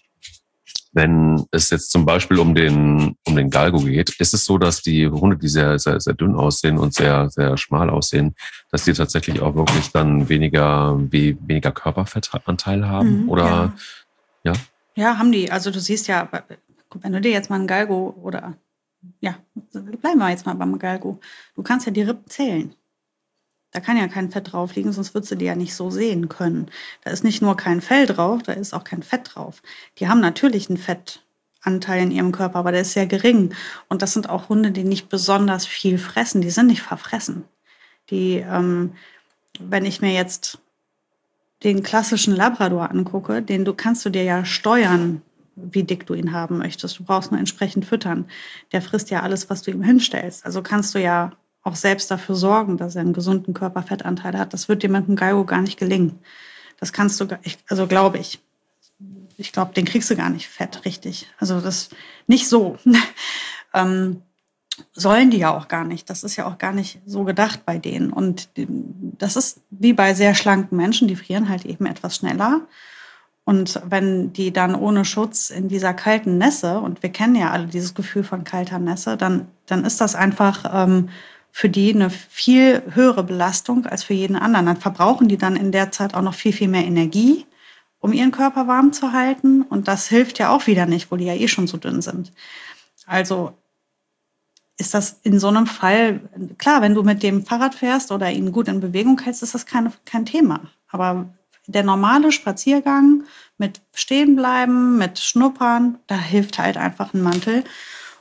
wenn es jetzt zum Beispiel um den um den Galgo geht, ist es so, dass die Hunde, die sehr sehr sehr dünn aussehen und sehr sehr schmal aussehen, dass die tatsächlich auch wirklich dann weniger wie weniger Körperfettanteil haben, mhm, oder ja. ja? Ja, haben die. Also du siehst ja, wenn du dir jetzt mal einen Galgo oder ja, bleiben wir jetzt mal beim Galgo. Du kannst ja die Rippen zählen. Da kann ja kein Fett drauf liegen, sonst würdest du die ja nicht so sehen können. Da ist nicht nur kein Fell drauf, da ist auch kein Fett drauf. Die haben natürlich einen Fettanteil in ihrem Körper, aber der ist sehr gering. Und das sind auch Hunde, die nicht besonders viel fressen. Die sind nicht verfressen. Die, ähm, wenn ich mir jetzt den klassischen Labrador angucke, den du kannst du dir ja steuern, wie dick du ihn haben möchtest. Du brauchst nur entsprechend füttern. Der frisst ja alles, was du ihm hinstellst. Also kannst du ja auch selbst dafür sorgen, dass er einen gesunden Körperfettanteil hat. Das wird dir mit dem Galgo gar nicht gelingen. Das kannst du, also glaube ich. Ich glaube, den kriegst du gar nicht fett, richtig. Also das nicht so. ähm, sollen die ja auch gar nicht. Das ist ja auch gar nicht so gedacht bei denen. Und das ist wie bei sehr schlanken Menschen, die frieren halt eben etwas schneller. Und wenn die dann ohne Schutz in dieser kalten Nässe, und wir kennen ja alle dieses Gefühl von kalter Nässe, dann, dann ist das einfach ähm, für die eine viel höhere Belastung als für jeden anderen. Dann verbrauchen die dann in der Zeit auch noch viel, viel mehr Energie, um ihren Körper warm zu halten. Und das hilft ja auch wieder nicht, wo die ja eh schon so dünn sind. Also ist das in so einem Fall, klar, wenn du mit dem Fahrrad fährst oder ihn gut in Bewegung hältst, ist das keine, kein Thema. Aber der normale Spaziergang mit Stehenbleiben, mit Schnuppern, da hilft halt einfach ein Mantel.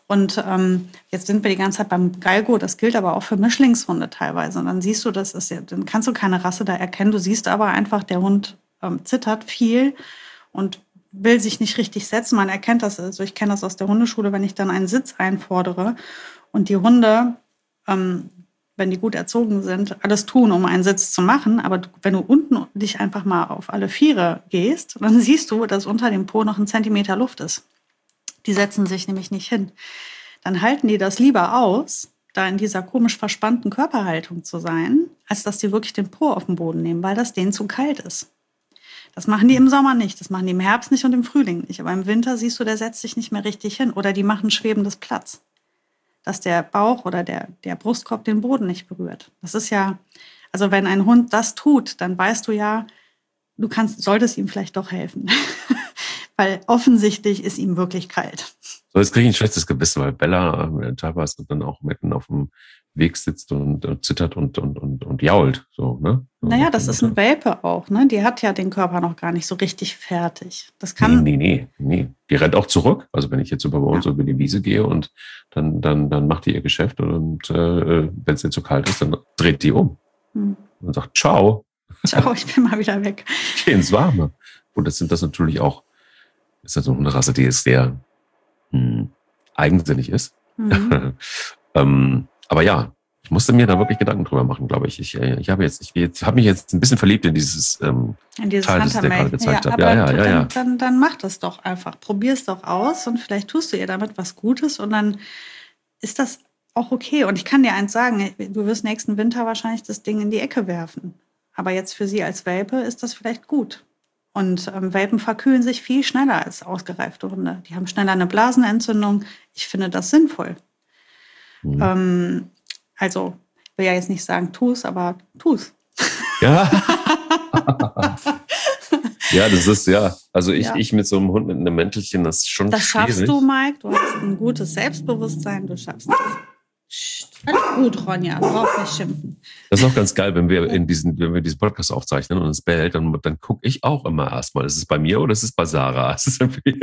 Und ähm, jetzt sind wir die ganze Zeit beim Galgo, das gilt aber auch für Mischlingshunde teilweise. Und dann siehst du, das ist ja, dann kannst du keine Rasse da erkennen. Du siehst aber einfach, der Hund ähm, zittert viel und will sich nicht richtig setzen. Man erkennt das, also ich kenne das aus der Hundeschule, wenn ich dann einen Sitz einfordere und die Hunde, ähm, wenn die gut erzogen sind, alles tun, um einen Sitz zu machen. Aber du, wenn du unten dich einfach mal auf alle Viere gehst, dann siehst du, dass unter dem Po noch ein Zentimeter Luft ist. Die setzen sich nämlich nicht hin. Dann halten die das lieber aus, da in dieser komisch verspannten Körperhaltung zu sein, als dass die wirklich den Po auf den Boden nehmen, weil das denen zu kalt ist. Das machen die im Sommer nicht, das machen die im Herbst nicht und im Frühling nicht. Aber im Winter siehst du, der setzt sich nicht mehr richtig hin. Oder die machen schwebendes Platz, dass der Bauch oder der, der Brustkorb den Boden nicht berührt. Das ist ja, also wenn ein Hund das tut, dann weißt du ja, du kannst, solltest ihm vielleicht doch helfen. Weil offensichtlich ist ihm wirklich kalt. So, jetzt kriege ich ein schlechtes Gewissen, weil Bella äh, teilweise dann auch mitten auf dem Weg sitzt und, und zittert und, und, und, und jault. So, ne? So, naja, das ist ein Welpe auch, ne? Die hat ja den Körper noch gar nicht so richtig fertig. Das kann. Nee, nee, nee, nee. Die rennt auch zurück. Also wenn ich jetzt über bei uns ja. über die Wiese gehe und dann, dann, dann macht die ihr Geschäft und äh, wenn es ihr zu kalt ist, dann dreht die um hm. und sagt, ciao. Ciao, ich bin mal wieder weg. Geh ins Warme. Und das sind das natürlich auch, ist das so eine Rasse, die ist sehr hm, eigensinnig ist. Mhm. ähm, aber ja, ich musste mir da wirklich Gedanken drüber machen, glaube ich. Ich, ich habe jetzt, ich, jetzt, habe mich jetzt ein bisschen verliebt in dieses, ähm, in dieses Teil, das der gerade gezeigt ja, hat. Ja, ja, ja, dann, ja. Dann, dann mach das doch einfach. Probier es doch aus und vielleicht tust du ihr damit was Gutes und dann ist das auch okay. Und ich kann dir eins sagen, du wirst nächsten Winter wahrscheinlich das Ding in die Ecke werfen. Aber jetzt für sie als Welpe ist das vielleicht gut. Und ähm, Welpen verkühlen sich viel schneller als ausgereifte Hunde. Die haben schneller eine Blasenentzündung. Ich finde das sinnvoll. Mhm. Ähm, also, ich will ja jetzt nicht sagen, tu's, aber tu's. Ja. Ja, das ist, ja. Also ich, ja. ich mit so einem Hund mit einem Mäntelchen, das ist schon das schwierig. Das schaffst du, Mike. Du hast ein gutes Selbstbewusstsein. Du schaffst das. Alles gut, Ronja, du brauchst nicht schimpfen. Das ist auch ganz geil, wenn wir in diesen, wenn wir diesen Podcast aufzeichnen und es bellt, dann, dann gucke ich auch immer erstmal, ist es bei mir oder ist es bei Sarah? Das ist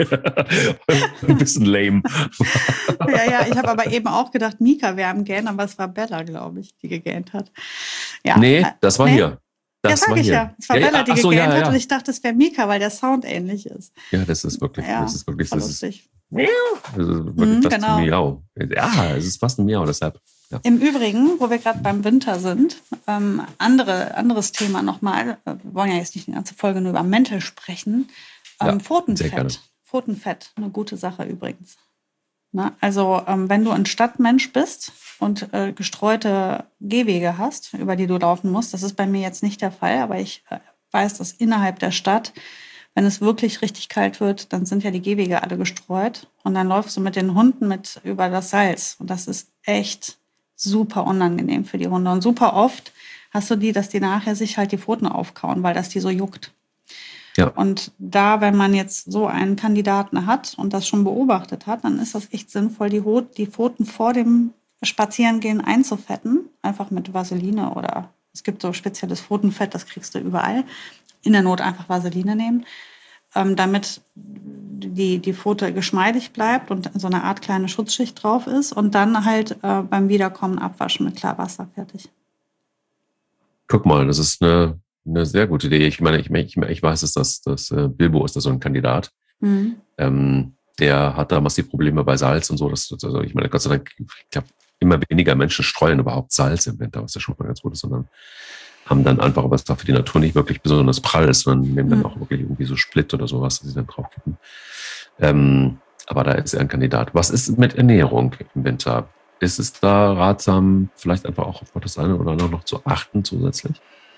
ein bisschen lame. Ja, ja, ich habe aber eben auch gedacht, Mika wäre am Gähnen, aber es war Bella, glaube ich, die gegähnt hat. Ja. Nee, das war nee? hier. Das ja, sag war ich hier. ja. Es war ja, Bella, ja. die so, gegähnt ja, ja. hat und ich dachte, es wäre Mika, weil der Sound ähnlich ist. Ja, das ist wirklich, ja, das ist wirklich, das ist, lustig. das ist wirklich mhm, fast genau. ein Miau. Ja, es ist fast ein Miau, deshalb. Ja. Im Übrigen, wo wir gerade beim Winter sind, ähm, andere, anderes Thema nochmal. Wir wollen ja jetzt nicht die ganze Folge nur über Mäntel sprechen. Ähm, Ja, sehr Pfotenfett. gerne. Pfotenfett, eine gute Sache übrigens. Na, also ähm, wenn du ein Stadtmensch bist und äh, gestreute Gehwege hast, über die du laufen musst, das ist bei mir jetzt nicht der Fall, aber ich äh, weiß, dass innerhalb der Stadt, wenn es wirklich richtig kalt wird, dann sind ja die Gehwege alle gestreut und dann läufst du mit den Hunden mit über das Salz und das ist echt super unangenehm für die Hunde. Und super oft hast du die, dass die nachher sich halt die Pfoten aufkauen, weil das die so juckt. Ja. Und da, wenn man jetzt so einen Kandidaten hat und das schon beobachtet hat, dann ist das echt sinnvoll, die, Hot, die Pfoten vor dem Spazierengehen einzufetten. Einfach mit Vaseline oder es gibt so spezielles Pfotenfett, das kriegst du überall. In der Not einfach Vaseline nehmen, ähm, damit die, die Pfote geschmeidig bleibt und so eine Art kleine Schutzschicht drauf ist und dann halt äh, beim Wiederkommen abwaschen mit Klarwasser, fertig. Guck mal, das ist eine, eine sehr gute Idee. Ich meine, ich, ich, ich weiß, dass das, das äh, Bilbo ist da so ein Kandidat. Mhm. Ähm, der hat da massiv Probleme bei Salz und so. Das, also ich meine, Gott sei Dank, ich glaube, immer weniger Menschen streuen überhaupt Salz im Winter, was ja schon mal ganz gut ist, sondern haben dann einfach, was da für die Natur nicht wirklich besonders prall ist, sondern nehmen dann Mhm. auch wirklich irgendwie so Split oder sowas, die sie dann draufkippen. Ähm, aber da ist er ein Kandidat. Was ist mit Ernährung im Winter? Ist es da ratsam, vielleicht einfach auch auf das eine oder andere noch zu achten zusätzlich?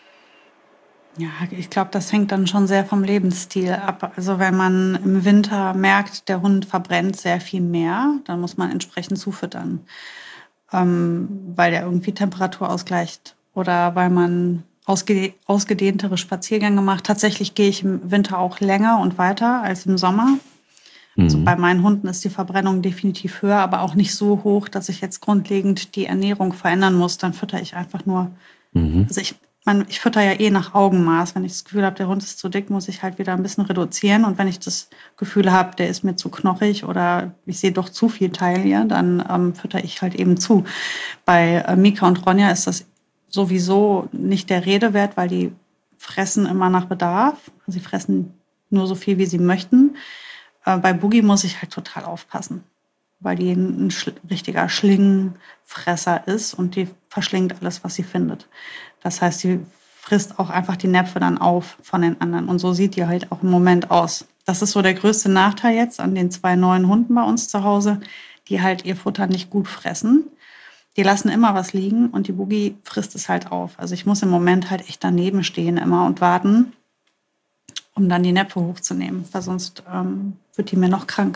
Ja, ich glaube, das hängt dann schon sehr vom Lebensstil ab. Also wenn man im Winter merkt, der Hund verbrennt sehr viel mehr, dann muss man entsprechend zufüttern, ähm, weil der irgendwie Temperatur ausgleicht oder weil man ausge- ausgedehntere Spaziergänge macht. Tatsächlich gehe ich im Winter auch länger und weiter als im Sommer. Also Mhm. bei meinen Hunden ist die Verbrennung definitiv höher, aber auch nicht so hoch, dass ich jetzt grundlegend die Ernährung verändern muss. Dann fütter ich einfach nur. Mhm. Also ich, man, ich fütter ja eh nach Augenmaß. Wenn ich das Gefühl habe, der Hund ist zu dick, muss ich halt wieder ein bisschen reduzieren. Und wenn ich das Gefühl habe, der ist mir zu knochig oder ich sehe doch zu viel Teil hier, dann ähm, fütter ich halt eben zu. Bei äh, Mika und Ronja ist das sowieso nicht der Rede wert, weil die fressen immer nach Bedarf. Sie fressen nur so viel, wie sie möchten. Äh, bei Boogie muss ich halt total aufpassen, weil die ein, ein schl- richtiger Schlingenfresser ist und die verschlingt alles, was sie findet. Das heißt, sie frisst auch einfach die Näpfe dann auf von den anderen. Und so sieht die halt auch im Moment aus. Das ist so der größte Nachteil jetzt an den zwei neuen Hunden bei uns zu Hause, die halt ihr Futter nicht gut fressen. Die lassen immer was liegen und die Boogie frisst es halt auf. Also ich muss im Moment halt echt daneben stehen immer und warten, um dann die Näpfe hochzunehmen, weil sonst ähm, wird die mir noch krank.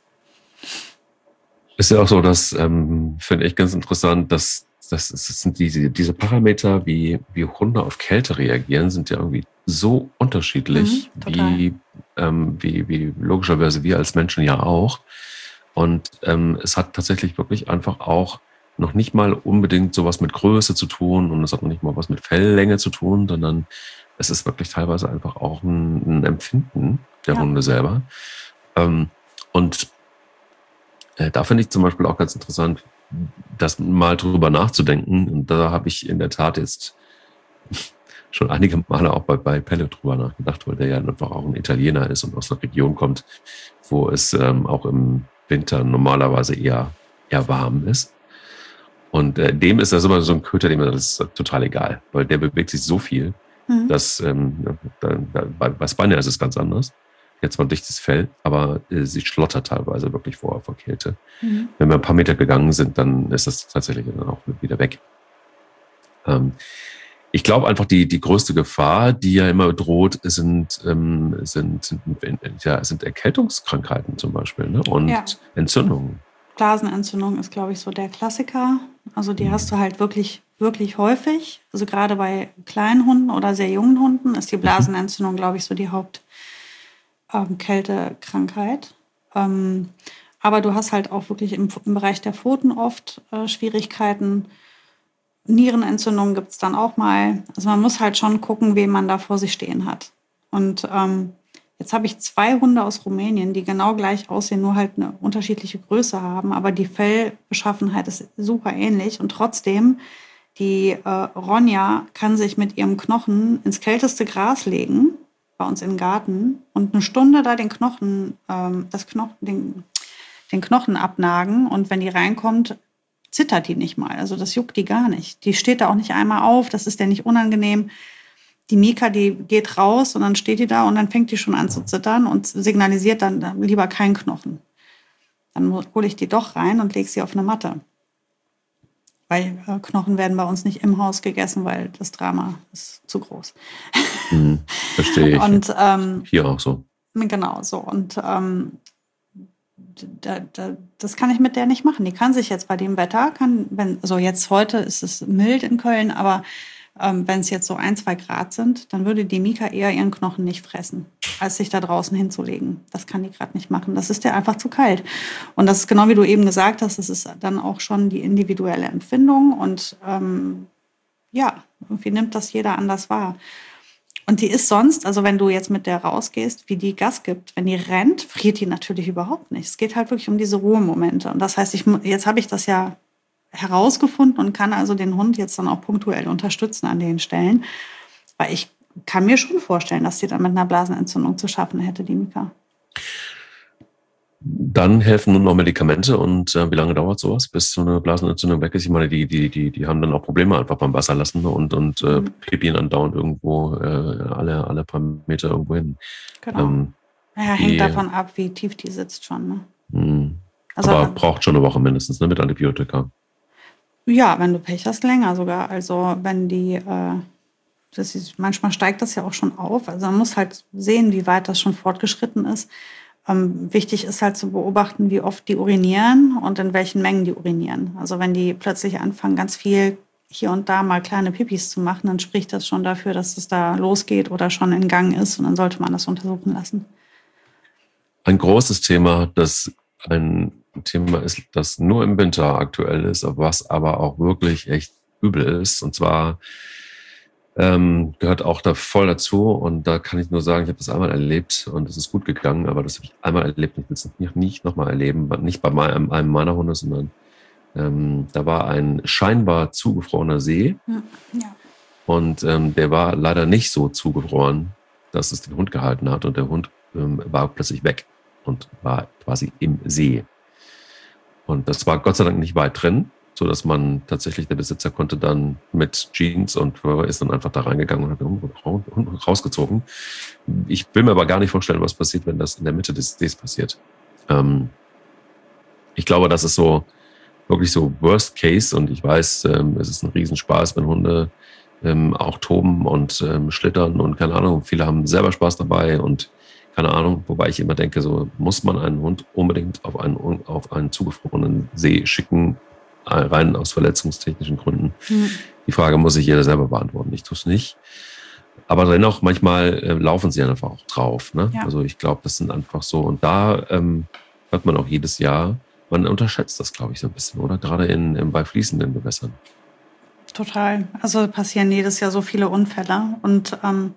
Ist ja auch so, dass, ähm, finde ich ganz interessant, dass das, das sind diese, diese Parameter, wie, wie Hunde auf Kälte reagieren, sind ja irgendwie so unterschiedlich, Mhm, total. wie, ähm, wie, wie logischerweise wir als Menschen ja auch. Und ähm, es hat tatsächlich wirklich einfach auch noch nicht mal unbedingt sowas mit Größe zu tun und es hat noch nicht mal was mit Felllänge zu tun, sondern es ist wirklich teilweise einfach auch ein, ein Empfinden der Ja. Hunde selber. Ähm, und äh, da finde ich zum Beispiel auch ganz interessant, das mal drüber nachzudenken. Und da habe ich in der Tat jetzt schon einige Male auch bei, bei Pelle drüber nachgedacht, weil der ja einfach auch ein Italiener ist und aus einer Region kommt, wo es ähm, auch im Winter normalerweise eher, eher warm ist. Und äh, dem ist das immer so ein Köter, dem ist das total egal, weil der bewegt sich so viel, Mhm. dass ähm, da, da, bei, bei Spanier ist es ganz anders. Jetzt mal dichtes Fell, aber äh, sie schlottert teilweise wirklich vor, vor Kälte. Mhm. Wenn wir ein paar Meter gegangen sind, dann ist das tatsächlich dann auch wieder weg. Ähm, ich glaube einfach, die, die größte Gefahr, die ja immer droht, sind, ähm, sind, sind, ja, sind Erkältungskrankheiten zum Beispiel, ne? Und Ja. Entzündungen. Blasenentzündung ist, glaube ich, so der Klassiker. Also die hast du halt wirklich, wirklich häufig. Also gerade bei kleinen Hunden oder sehr jungen Hunden ist die Blasenentzündung, glaube ich, so die Hauptkältekrankheit. Ähm, aber du hast halt auch wirklich im, im Bereich der Pfoten oft äh, Schwierigkeiten. Nierenentzündung gibt es dann auch mal. Also man muss halt schon gucken, wen man da vor sich stehen hat. Und ähm, jetzt habe ich zwei Hunde aus Rumänien, die genau gleich aussehen, nur halt eine unterschiedliche Größe haben. Aber die Fellbeschaffenheit ist super ähnlich. Und trotzdem, die äh, Ronja kann sich mit ihrem Knochen ins kälteste Gras legen, bei uns im Garten, und eine Stunde da den Knochen, ähm, das Knochen, den, den Knochen abnagen. Und wenn die reinkommt, zittert die nicht mal. Also das juckt die gar nicht. Die steht da auch nicht einmal auf. Das ist der nicht unangenehm. Die Mika, die geht raus und dann steht die da und dann fängt die schon an zu zittern und signalisiert dann lieber keinen Knochen. Dann hole ich die doch rein und lege sie auf eine Matte. Weil äh, Knochen werden bei uns nicht im Haus gegessen, weil das Drama ist zu groß. Hm, verstehe ich. Und ähm, hier auch so. Genau so. Und ähm, da, da, das kann ich mit der nicht machen. Die kann sich jetzt bei dem Wetter, kann, wenn, also jetzt heute ist es mild in Köln, aber ähm, wenn es jetzt so ein, zwei Grad sind, dann würde die Mika eher ihren Knochen nicht fressen, als sich da draußen hinzulegen. Das kann die gerade nicht machen. Das ist der einfach zu kalt. Und das ist genau wie du eben gesagt hast, das ist dann auch schon die individuelle Empfindung. Und ähm, ja, irgendwie nimmt das jeder anders wahr. Und die ist sonst, also wenn du jetzt mit der rausgehst, wie die Gas gibt, wenn die rennt, friert die natürlich überhaupt nicht. Es geht halt wirklich um diese Ruhemomente. Und das heißt, ich, jetzt habe ich das ja herausgefunden und kann also den Hund jetzt dann auch punktuell unterstützen an den Stellen. Weil ich kann mir schon vorstellen, dass sie dann mit einer Blasenentzündung zu schaffen hätte, die Mika. Dann helfen nun noch Medikamente und äh, wie lange dauert sowas, bis so eine Blasenentzündung weg ist? Ich meine, die, die, die, die haben dann auch Probleme einfach beim Wasser lassen und, und äh, Mhm. pipien andauernd irgendwo äh, alle, alle paar Meter irgendwo hin. Genau. Ähm, Ja, die- hängt davon ab, wie tief die sitzt schon. Ne? mh. Also, Aber braucht schon eine Woche mindestens, ne, mit Antibiotika. ja, wenn du Pech hast, länger sogar. Also wenn die, äh, das ist, manchmal steigt das ja auch schon auf. Also man muss halt sehen, wie weit das schon fortgeschritten ist. Ähm, wichtig ist halt zu beobachten, wie oft die urinieren und in welchen Mengen die urinieren. Also wenn die plötzlich anfangen, ganz viel hier und da mal kleine Pipis zu machen, dann spricht das schon dafür, dass es da losgeht oder schon in Gang ist. Und dann sollte man das untersuchen lassen. Ein großes Thema, das ein Thema ist, das nur im Winter aktuell ist, was aber auch wirklich echt übel ist. Und zwar Ähm, gehört auch da voll dazu. Und da kann ich nur sagen, ich habe das einmal erlebt und es ist gut gegangen, aber das habe ich einmal erlebt. Ich will es nicht, nicht nochmal erleben. Nicht bei meinem, einem meiner Hunde, sondern ähm, da war ein scheinbar zugefrorener See. Ja. Und ähm, der war leider nicht so zugefroren, dass es den Hund gehalten hat. Und der Hund ähm, war plötzlich weg und war quasi im See. Und das war Gott sei Dank nicht weit drin, so dass man tatsächlich, der Besitzer konnte dann mit Jeans und ist dann einfach da reingegangen und hat den Hund rausgezogen. Ich will mir aber gar nicht vorstellen, was passiert, wenn das in der Mitte des Sees passiert. Ähm, ich glaube, das ist so wirklich so Worst Case und ich weiß, ähm, es ist ein Riesenspaß, wenn Hunde ähm, auch toben und ähm, schlittern und keine Ahnung, viele haben selber Spaß dabei und keine Ahnung, wobei ich immer denke, so muss man einen Hund unbedingt auf einen, auf einen zugefrorenen See schicken, rein aus verletzungstechnischen Gründen. Mhm. Die Frage muss sich jeder selber beantworten. Ich tue es nicht. Aber dennoch, manchmal äh, laufen sie einfach auch drauf. Ne? Ja. Also ich glaube, das sind einfach so. Und da ähm, hört man auch jedes Jahr, man unterschätzt das, glaube ich, so ein bisschen, oder? Gerade in, in, bei fließenden Gewässern. Total. Also passieren jedes Jahr so viele Unfälle. Und ähm,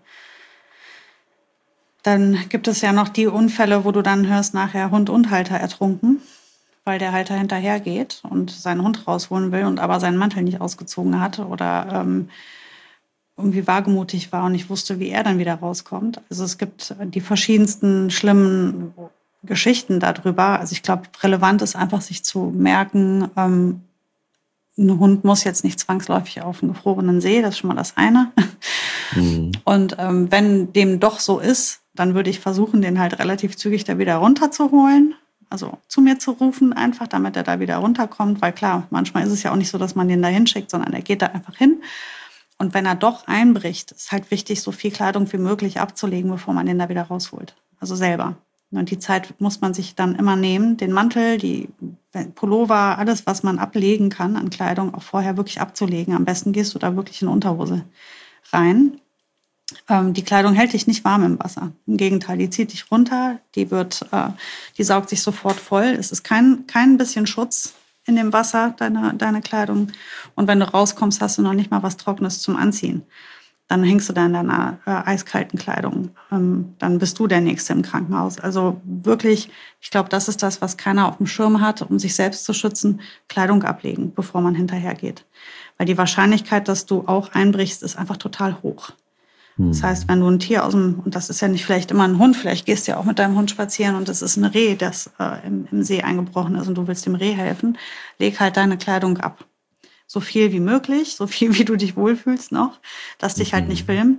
dann gibt es ja noch die Unfälle, wo du dann hörst, nachher Hund und Halter ertrunken, weil der Halter hinterhergeht und seinen Hund rausholen will und aber seinen Mantel nicht ausgezogen hat oder ähm, irgendwie wagemutig war und nicht wusste, wie er dann wieder rauskommt. Also es gibt die verschiedensten schlimmen Geschichten darüber. Also ich glaube, relevant ist einfach, sich zu merken, ähm, ein Hund muss jetzt nicht zwangsläufig auf einen gefrorenen See, das ist schon mal das eine. Mhm. Und ähm, wenn dem doch so ist, dann würde ich versuchen, den halt relativ zügig da wieder runterzuholen. Also zu mir zu rufen einfach, damit er da wieder runterkommt. Weil klar, manchmal ist es ja auch nicht so, dass man den da hinschickt, sondern er geht da einfach hin. Und wenn er doch einbricht, ist halt wichtig, so viel Kleidung wie möglich abzulegen, bevor man den da wieder rausholt. Also selber. Und die Zeit muss man sich dann immer nehmen, den Mantel, die Pullover, alles, was man ablegen kann an Kleidung, auch vorher wirklich abzulegen. Am besten gehst du da wirklich in Unterhose rein. Ähm, die Kleidung hält dich nicht warm im Wasser. Im Gegenteil, die zieht dich runter, die wird, äh, die saugt sich sofort voll. Es ist kein, kein bisschen Schutz in dem Wasser, deine, deine Kleidung. Und wenn du rauskommst, hast du noch nicht mal was Trockenes zum Anziehen. Dann hängst du da in deiner äh, eiskalten Kleidung. Ähm, dann bist du der Nächste im Krankenhaus. Also wirklich, ich glaube, das ist das, was keiner auf dem Schirm hat, um sich selbst zu schützen, Kleidung ablegen, bevor man hinterhergeht. Weil die Wahrscheinlichkeit, dass du auch einbrichst, ist einfach total hoch. Hm. Das heißt, wenn du ein Tier aus dem, und das ist ja nicht vielleicht immer ein Hund, vielleicht gehst du ja auch mit deinem Hund spazieren und es ist ein Reh, das äh, im, im See eingebrochen ist und du willst dem Reh helfen, leg halt deine Kleidung ab. So viel wie möglich, so viel wie du dich wohlfühlst noch, lass dich halt nicht filmen.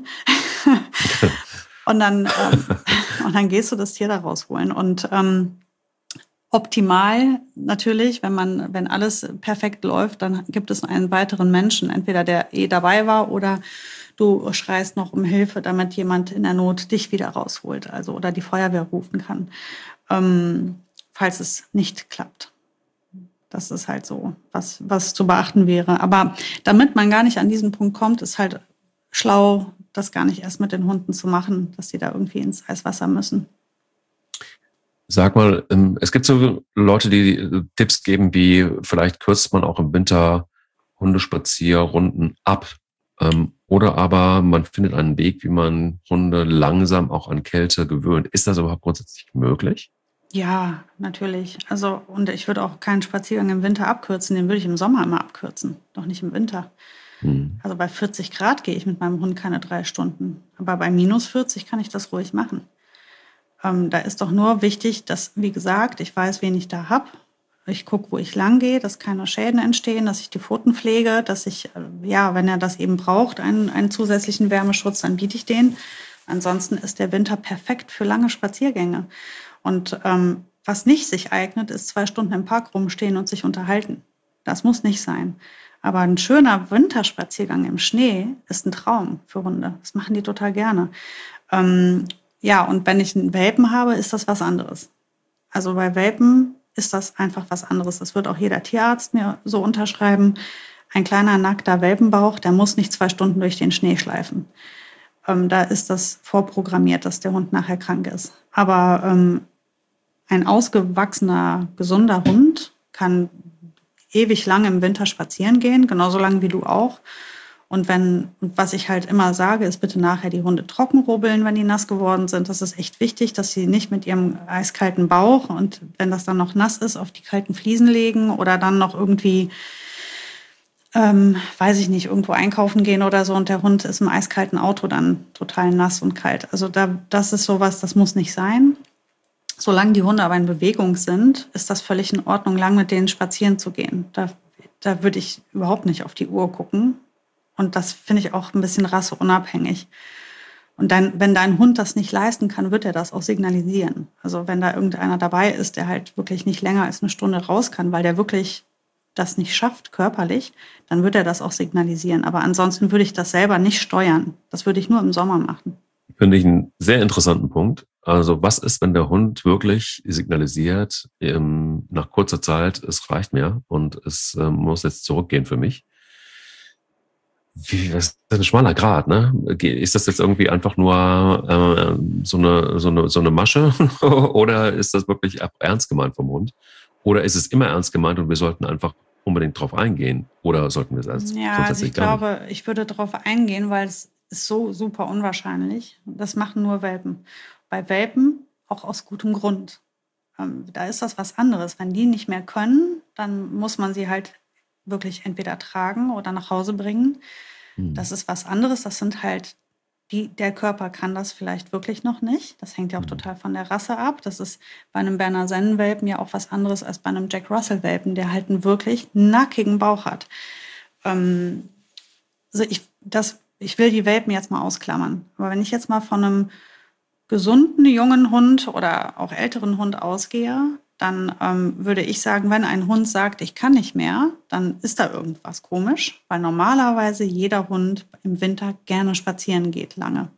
und dann ähm, und dann gehst du das Tier da rausholen. Und ähm, optimal natürlich, wenn man, wenn alles perfekt läuft, dann gibt es einen weiteren Menschen, entweder der eh dabei war oder du schreist noch um Hilfe, damit jemand in der Not dich wieder rausholt, also oder die Feuerwehr rufen kann, ähm, falls es nicht klappt. Das ist halt so, was, was zu beachten wäre. Aber damit man gar nicht an diesen Punkt kommt, ist halt schlau, das gar nicht erst mit den Hunden zu machen, dass die da irgendwie ins Eiswasser müssen. Sag mal, es gibt so Leute, die Tipps geben, wie vielleicht kürzt man auch im Winter Hundespazierrunden ab. Oder aber man findet einen Weg, wie man Hunde langsam auch an Kälte gewöhnt. Ist das überhaupt grundsätzlich möglich? Ja, natürlich. Also, und ich würde auch keinen Spaziergang im Winter abkürzen, den würde ich im Sommer immer abkürzen, doch nicht im Winter. Hm. Also bei vierzig Grad gehe ich mit meinem Hund keine drei Stunden. Aber bei minus vierzig kann ich das ruhig machen. Ähm, da ist doch nur wichtig, dass, wie gesagt, ich weiß, wen ich da habe. Ich gucke, wo ich lang gehe, dass keine Schäden entstehen, dass ich die Pfoten pflege, dass ich, ja, wenn er das eben braucht, einen, einen zusätzlichen Wärmeschutz, dann biete ich den. Ansonsten ist der Winter perfekt für lange Spaziergänge. Und ähm, was nicht sich eignet, ist zwei Stunden im Park rumstehen und sich unterhalten. Das muss nicht sein. Aber ein schöner Winterspaziergang im Schnee ist ein Traum für Hunde. Das machen die total gerne. Ähm, ja, und wenn ich einen Welpen habe, ist das was anderes. Also bei Welpen ist das einfach was anderes. Das wird auch jeder Tierarzt mir so unterschreiben. Ein kleiner, nackter Welpenbauch, der muss nicht zwei Stunden durch den Schnee schleifen. Ähm, da ist das vorprogrammiert, dass der Hund nachher krank ist. Aber ähm, ein ausgewachsener, gesunder Hund kann ewig lang im Winter spazieren gehen, genauso lang wie du auch. Und wenn, und was ich halt immer sage, ist bitte nachher die Hunde trocken rubbeln, wenn die nass geworden sind. Das ist echt wichtig, dass sie nicht mit ihrem eiskalten Bauch und wenn das dann noch nass ist, auf die kalten Fliesen legen oder dann noch irgendwie, ähm, weiß ich nicht, irgendwo einkaufen gehen oder so und der Hund ist im eiskalten Auto dann total nass und kalt. Also da, das ist sowas, das muss nicht sein. Solange die Hunde aber in Bewegung sind, ist das völlig in Ordnung, lang mit denen spazieren zu gehen. Da, da würde ich überhaupt nicht auf die Uhr gucken. Und das finde ich auch ein bisschen rasseunabhängig. Und dann, wenn dein Hund das nicht leisten kann, wird er das auch signalisieren. Also wenn da irgendeiner dabei ist, der halt wirklich nicht länger als eine Stunde raus kann, weil der wirklich das nicht schafft körperlich, dann wird er das auch signalisieren. Aber ansonsten würde ich das selber nicht steuern. Das würde ich nur im Sommer machen. Finde ich einen sehr interessanten Punkt. Also was ist, wenn der Hund wirklich signalisiert, ähm, nach kurzer Zeit, es reicht mir und es ähm, muss jetzt zurückgehen für mich? Wie, das ist ein schmaler Grat, ne? Ist das jetzt irgendwie einfach nur äh, so eine so eine so eine Masche oder ist das wirklich ernst gemeint vom Hund? Oder ist es immer ernst gemeint und wir sollten einfach unbedingt drauf eingehen? Oder sollten wir es erst Ja, also ich glaube, ich würde darauf eingehen, weil es ist so super unwahrscheinlich. Das machen nur Welpen. Bei Welpen auch aus gutem Grund. Ähm, da ist das was anderes. Wenn die nicht mehr können, dann muss man sie halt wirklich entweder tragen oder nach Hause bringen. Hm. Das ist was anderes. Das sind halt, die, der Körper kann das vielleicht wirklich noch nicht. Das hängt ja auch hm. total von der Rasse ab. Das ist bei einem Berner Sennen-Welpen ja auch was anderes als bei einem Jack Russell-Welpen, der halt einen wirklich nackigen Bauch hat. Ähm, also ich, das, ich will die Welpen jetzt mal ausklammern. Aber wenn ich jetzt mal von einem gesunden jungen Hund oder auch älteren Hund ausgehe, dann ähm, würde ich sagen, wenn ein Hund sagt, ich kann nicht mehr, dann ist da irgendwas komisch, weil normalerweise jeder Hund im Winter gerne spazieren geht, lange.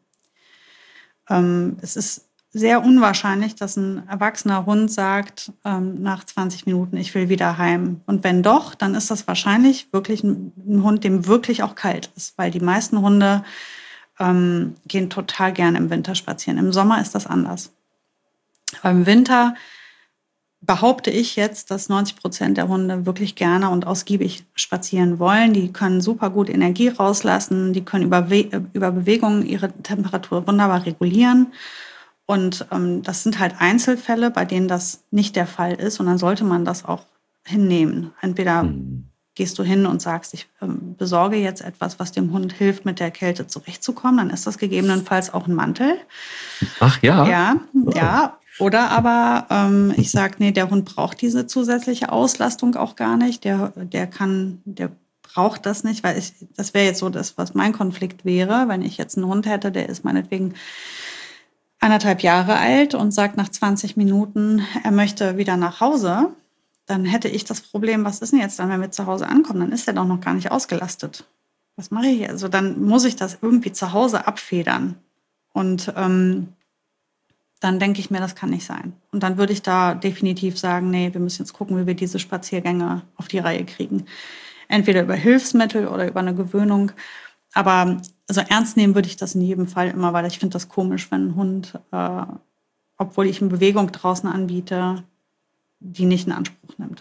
Ähm, es ist sehr unwahrscheinlich, dass ein erwachsener Hund sagt, ähm, nach zwanzig Minuten, ich will wieder heim. Und wenn doch, dann ist das wahrscheinlich wirklich ein, ein Hund, dem wirklich auch kalt ist, weil die meisten Hunde ähm, gehen total gerne im Winter spazieren. Im Sommer ist das anders. Aber im Winter behaupte ich jetzt, dass neunzig Prozent der Hunde wirklich gerne und ausgiebig spazieren wollen. Die können super gut Energie rauslassen, die können über, We- über Bewegungen ihre Temperatur wunderbar regulieren. Und ähm, das sind halt Einzelfälle, bei denen das nicht der Fall ist. Und dann sollte man das auch hinnehmen. Entweder mhm. gehst du hin und sagst, ich ähm, besorge jetzt etwas, was dem Hund hilft, mit der Kälte zurechtzukommen. Dann ist das gegebenenfalls auch ein Mantel. Ach ja? Ja, oh. ja. Oder aber ähm, ich sage, nee, der Hund braucht diese zusätzliche Auslastung auch gar nicht. Der, der kann, der braucht das nicht, weil ich, das wäre jetzt so das, was mein Konflikt wäre, wenn ich jetzt einen Hund hätte, der ist meinetwegen anderthalb Jahre alt und sagt nach zwanzig Minuten, er möchte wieder nach Hause, dann hätte ich das Problem, was ist denn jetzt dann, wenn wir zu Hause ankommen? Dann ist er doch noch gar nicht ausgelastet. Was mache ich? Also dann muss ich das irgendwie zu Hause abfedern. Und ähm, dann denke ich mir, das kann nicht sein. Und dann würde ich da definitiv sagen, nee, wir müssen jetzt gucken, wie wir diese Spaziergänge auf die Reihe kriegen. Entweder über Hilfsmittel oder über eine Gewöhnung. Aber also ernst nehmen würde ich das in jedem Fall immer, weil ich finde das komisch, wenn ein Hund, äh, obwohl ich eine Bewegung draußen anbiete, die nicht in Anspruch nimmt.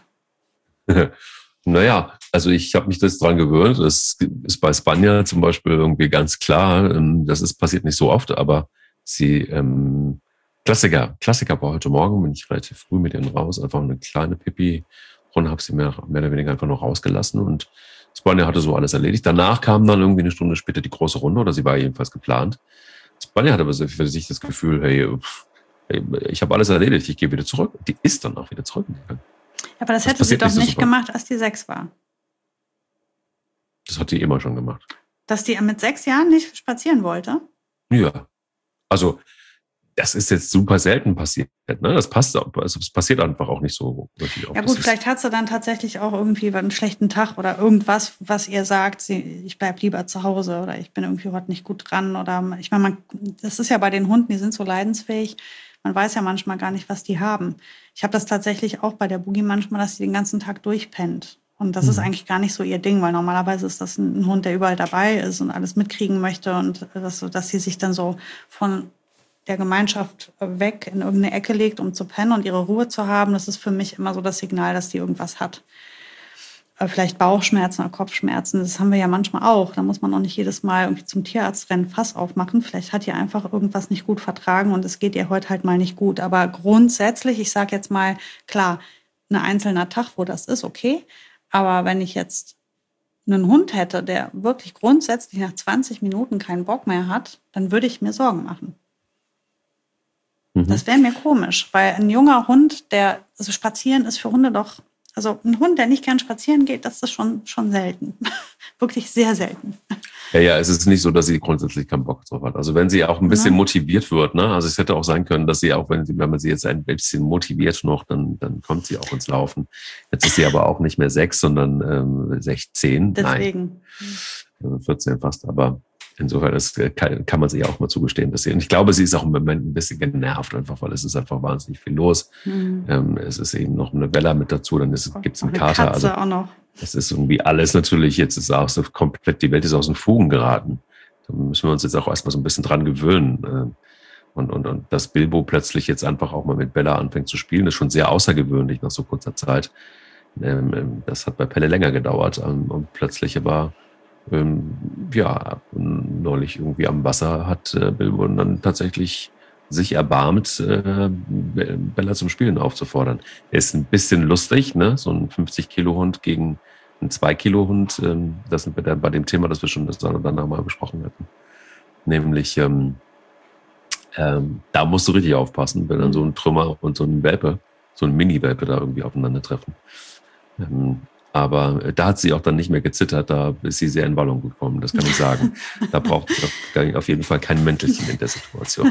Naja, also ich habe mich das dran gewöhnt. Das ist bei Spanier zum Beispiel irgendwie ganz klar. Das ist passiert nicht so oft, aber sie... Ähm Klassiker, Klassiker war heute Morgen, bin ich relativ früh mit ihnen raus, einfach eine kleine Pipi-Runde, habe sie mehr, mehr oder weniger einfach noch rausgelassen und Spanier hatte so alles erledigt. Danach kam dann irgendwie eine Stunde später die große Runde, oder sie war jedenfalls geplant. Spanier hatte aber für sich das Gefühl, hey, hey ich habe alles erledigt, ich gehe wieder zurück. Die ist dann auch wieder zurückgegangen. Ja, aber das, das hätte sie doch nicht so gemacht, als die sechs war. Das hat sie immer schon gemacht. Dass die mit sechs Jahren nicht spazieren wollte? Ja, also das ist jetzt super selten passiert. Ne? Das passt, also es passiert einfach auch nicht so wirklich oft. Ja gut, vielleicht hat sie dann tatsächlich auch irgendwie einen schlechten Tag oder irgendwas, was ihr sagt, sie, ich bleib lieber zu Hause oder ich bin irgendwie heute nicht gut dran. Oder ich meine, man, das ist ja bei den Hunden, die sind so leidensfähig. Man weiß ja manchmal gar nicht, was die haben. Ich habe das tatsächlich auch bei der Boogie manchmal, dass sie den ganzen Tag durchpennt. Und das mhm. ist eigentlich gar nicht so ihr Ding, weil normalerweise ist das ein Hund, der überall dabei ist und alles mitkriegen möchte und das, dass sie sich dann so von der Gemeinschaft weg in irgendeine Ecke legt, um zu pennen und ihre Ruhe zu haben. Das ist für mich immer so das Signal, dass die irgendwas hat. vielleicht Bauchschmerzen oder Kopfschmerzen. Das haben wir ja manchmal auch. Da muss man auch nicht jedes Mal irgendwie zum Tierarzt rennen, Fass aufmachen. Vielleicht hat ihr einfach irgendwas nicht gut vertragen und es geht ihr heute halt mal nicht gut. Aber grundsätzlich, ich sage jetzt mal, klar, ein einzelner Tag, wo das ist, okay. Aber wenn ich jetzt einen Hund hätte, der wirklich grundsätzlich nach zwanzig Minuten keinen Bock mehr hat, dann würde ich mir Sorgen machen. Mhm. Das wäre mir komisch, weil ein junger Hund, der, also spazieren ist für Hunde doch, also ein Hund, der nicht gern spazieren geht, das ist schon, schon selten. Wirklich sehr selten. Ja, ja, es ist nicht so, dass sie grundsätzlich keinen Bock drauf hat. Also wenn sie auch ein bisschen ja. motiviert wird, ne, also es hätte auch sein können, dass sie auch, wenn, sie, wenn man sie jetzt ein bisschen motiviert noch, dann, dann kommt sie auch ins Laufen. Jetzt ist sie aber auch nicht mehr sechs, sondern ähm, sechzehn. Deswegen. Nein, vierzehn fast, aber insofern ist, kann, kann man sich auch mal zugestehen, dass sie, und ich glaube, sie ist auch im Moment ein bisschen genervt einfach, weil es ist einfach wahnsinnig viel los. Mhm. Ähm, es ist eben noch eine Welle mit dazu, dann gibt es einen Kater. Katze also auch noch. Es ist irgendwie alles natürlich, jetzt ist auch so komplett, die Welt ist aus den Fugen geraten. Da müssen wir uns jetzt auch erstmal so ein bisschen dran gewöhnen. Und, und, und dass Bilbo plötzlich jetzt einfach auch mal mit Bella anfängt zu spielen, ist schon sehr außergewöhnlich nach so kurzer Zeit. Das hat bei Pelle länger gedauert. Und plötzlich aber, ja, neulich irgendwie am Wasser hat Bilbo dann tatsächlich sich erbarmt, äh, Bella zum Spielen aufzufordern. Ist ein bisschen lustig, ne? So ein fünfzig-Kilo-Hund gegen einen zwei-Kilo-Hund. Ähm, das sind wir dann bei dem Thema, das wir schon das dann danach mal besprochen hatten. Nämlich, ähm, ähm, da musst du richtig aufpassen, wenn dann so ein Trümmer und so ein Welpe, so ein Mini-Welpe da irgendwie aufeinandertreffen. Ähm, Aber da hat sie auch dann nicht mehr gezittert, da ist sie sehr in Wallung gekommen, das kann ich sagen. Da braucht man auf jeden Fall kein Mäntelchen in der Situation.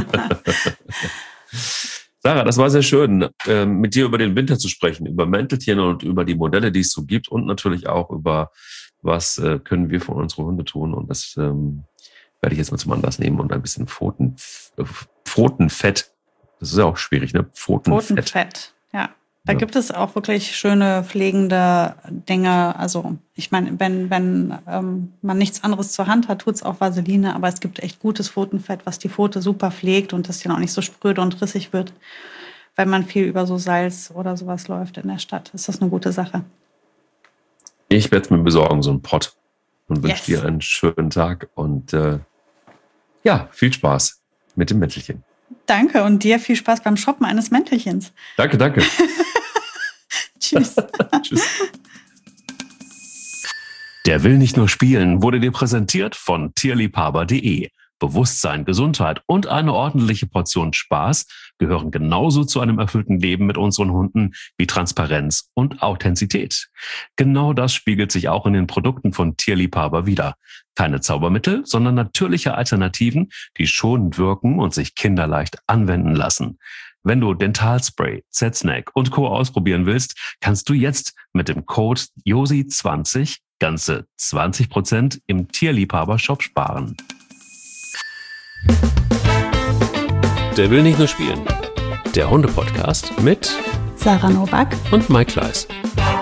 Sarah, das war sehr schön, mit dir über den Winter zu sprechen, über Mäntelchen und über die Modelle, die es so gibt und natürlich auch über, was können wir für unsere Hunde tun. Und das ähm, werde ich jetzt mal zum Anlass nehmen und ein bisschen Pfoten, Pfotenfett, das ist ja auch schwierig, ne? Pfotenfett. Pfotenfett, ja. Da ja. gibt es auch wirklich schöne pflegende Dinge. Also ich meine, wenn, wenn ähm, man nichts anderes zur Hand hat, tut es auch Vaseline. Aber es gibt echt gutes Pfotenfett, was die Pfote super pflegt und das dann auch nicht so spröde und rissig wird, wenn man viel über so Salz oder sowas läuft in der Stadt. Ist das eine gute Sache. Ich werde es mir besorgen, so einen Pott. Und wünsche yes. dir einen schönen Tag. Und äh, ja, viel Spaß mit dem Mäntelchen. Danke und dir viel Spaß beim Shoppen eines Mäntelchens. Danke, danke. Tschüss. Tschüss. Der will nicht nur spielen wurde dir präsentiert von tierliebhaber punkt de. Bewusstsein, Gesundheit und eine ordentliche Portion Spaß gehören genauso zu einem erfüllten Leben mit unseren Hunden wie Transparenz und Authentizität. Genau das spiegelt sich auch in den Produkten von Tierliebhaber wider. Keine Zaubermittel, sondern natürliche Alternativen, die schonend wirken und sich kinderleicht anwenden lassen. Wenn du Dentalspray, Z-Snack und Co. ausprobieren willst, kannst du jetzt mit dem Code Josi zwanzig ganze zwanzig Prozent im Tierliebhaber-Shop sparen. Der will nicht nur spielen. Der Hunde-Podcast mit Sarah Nowak und Mike Kleiss.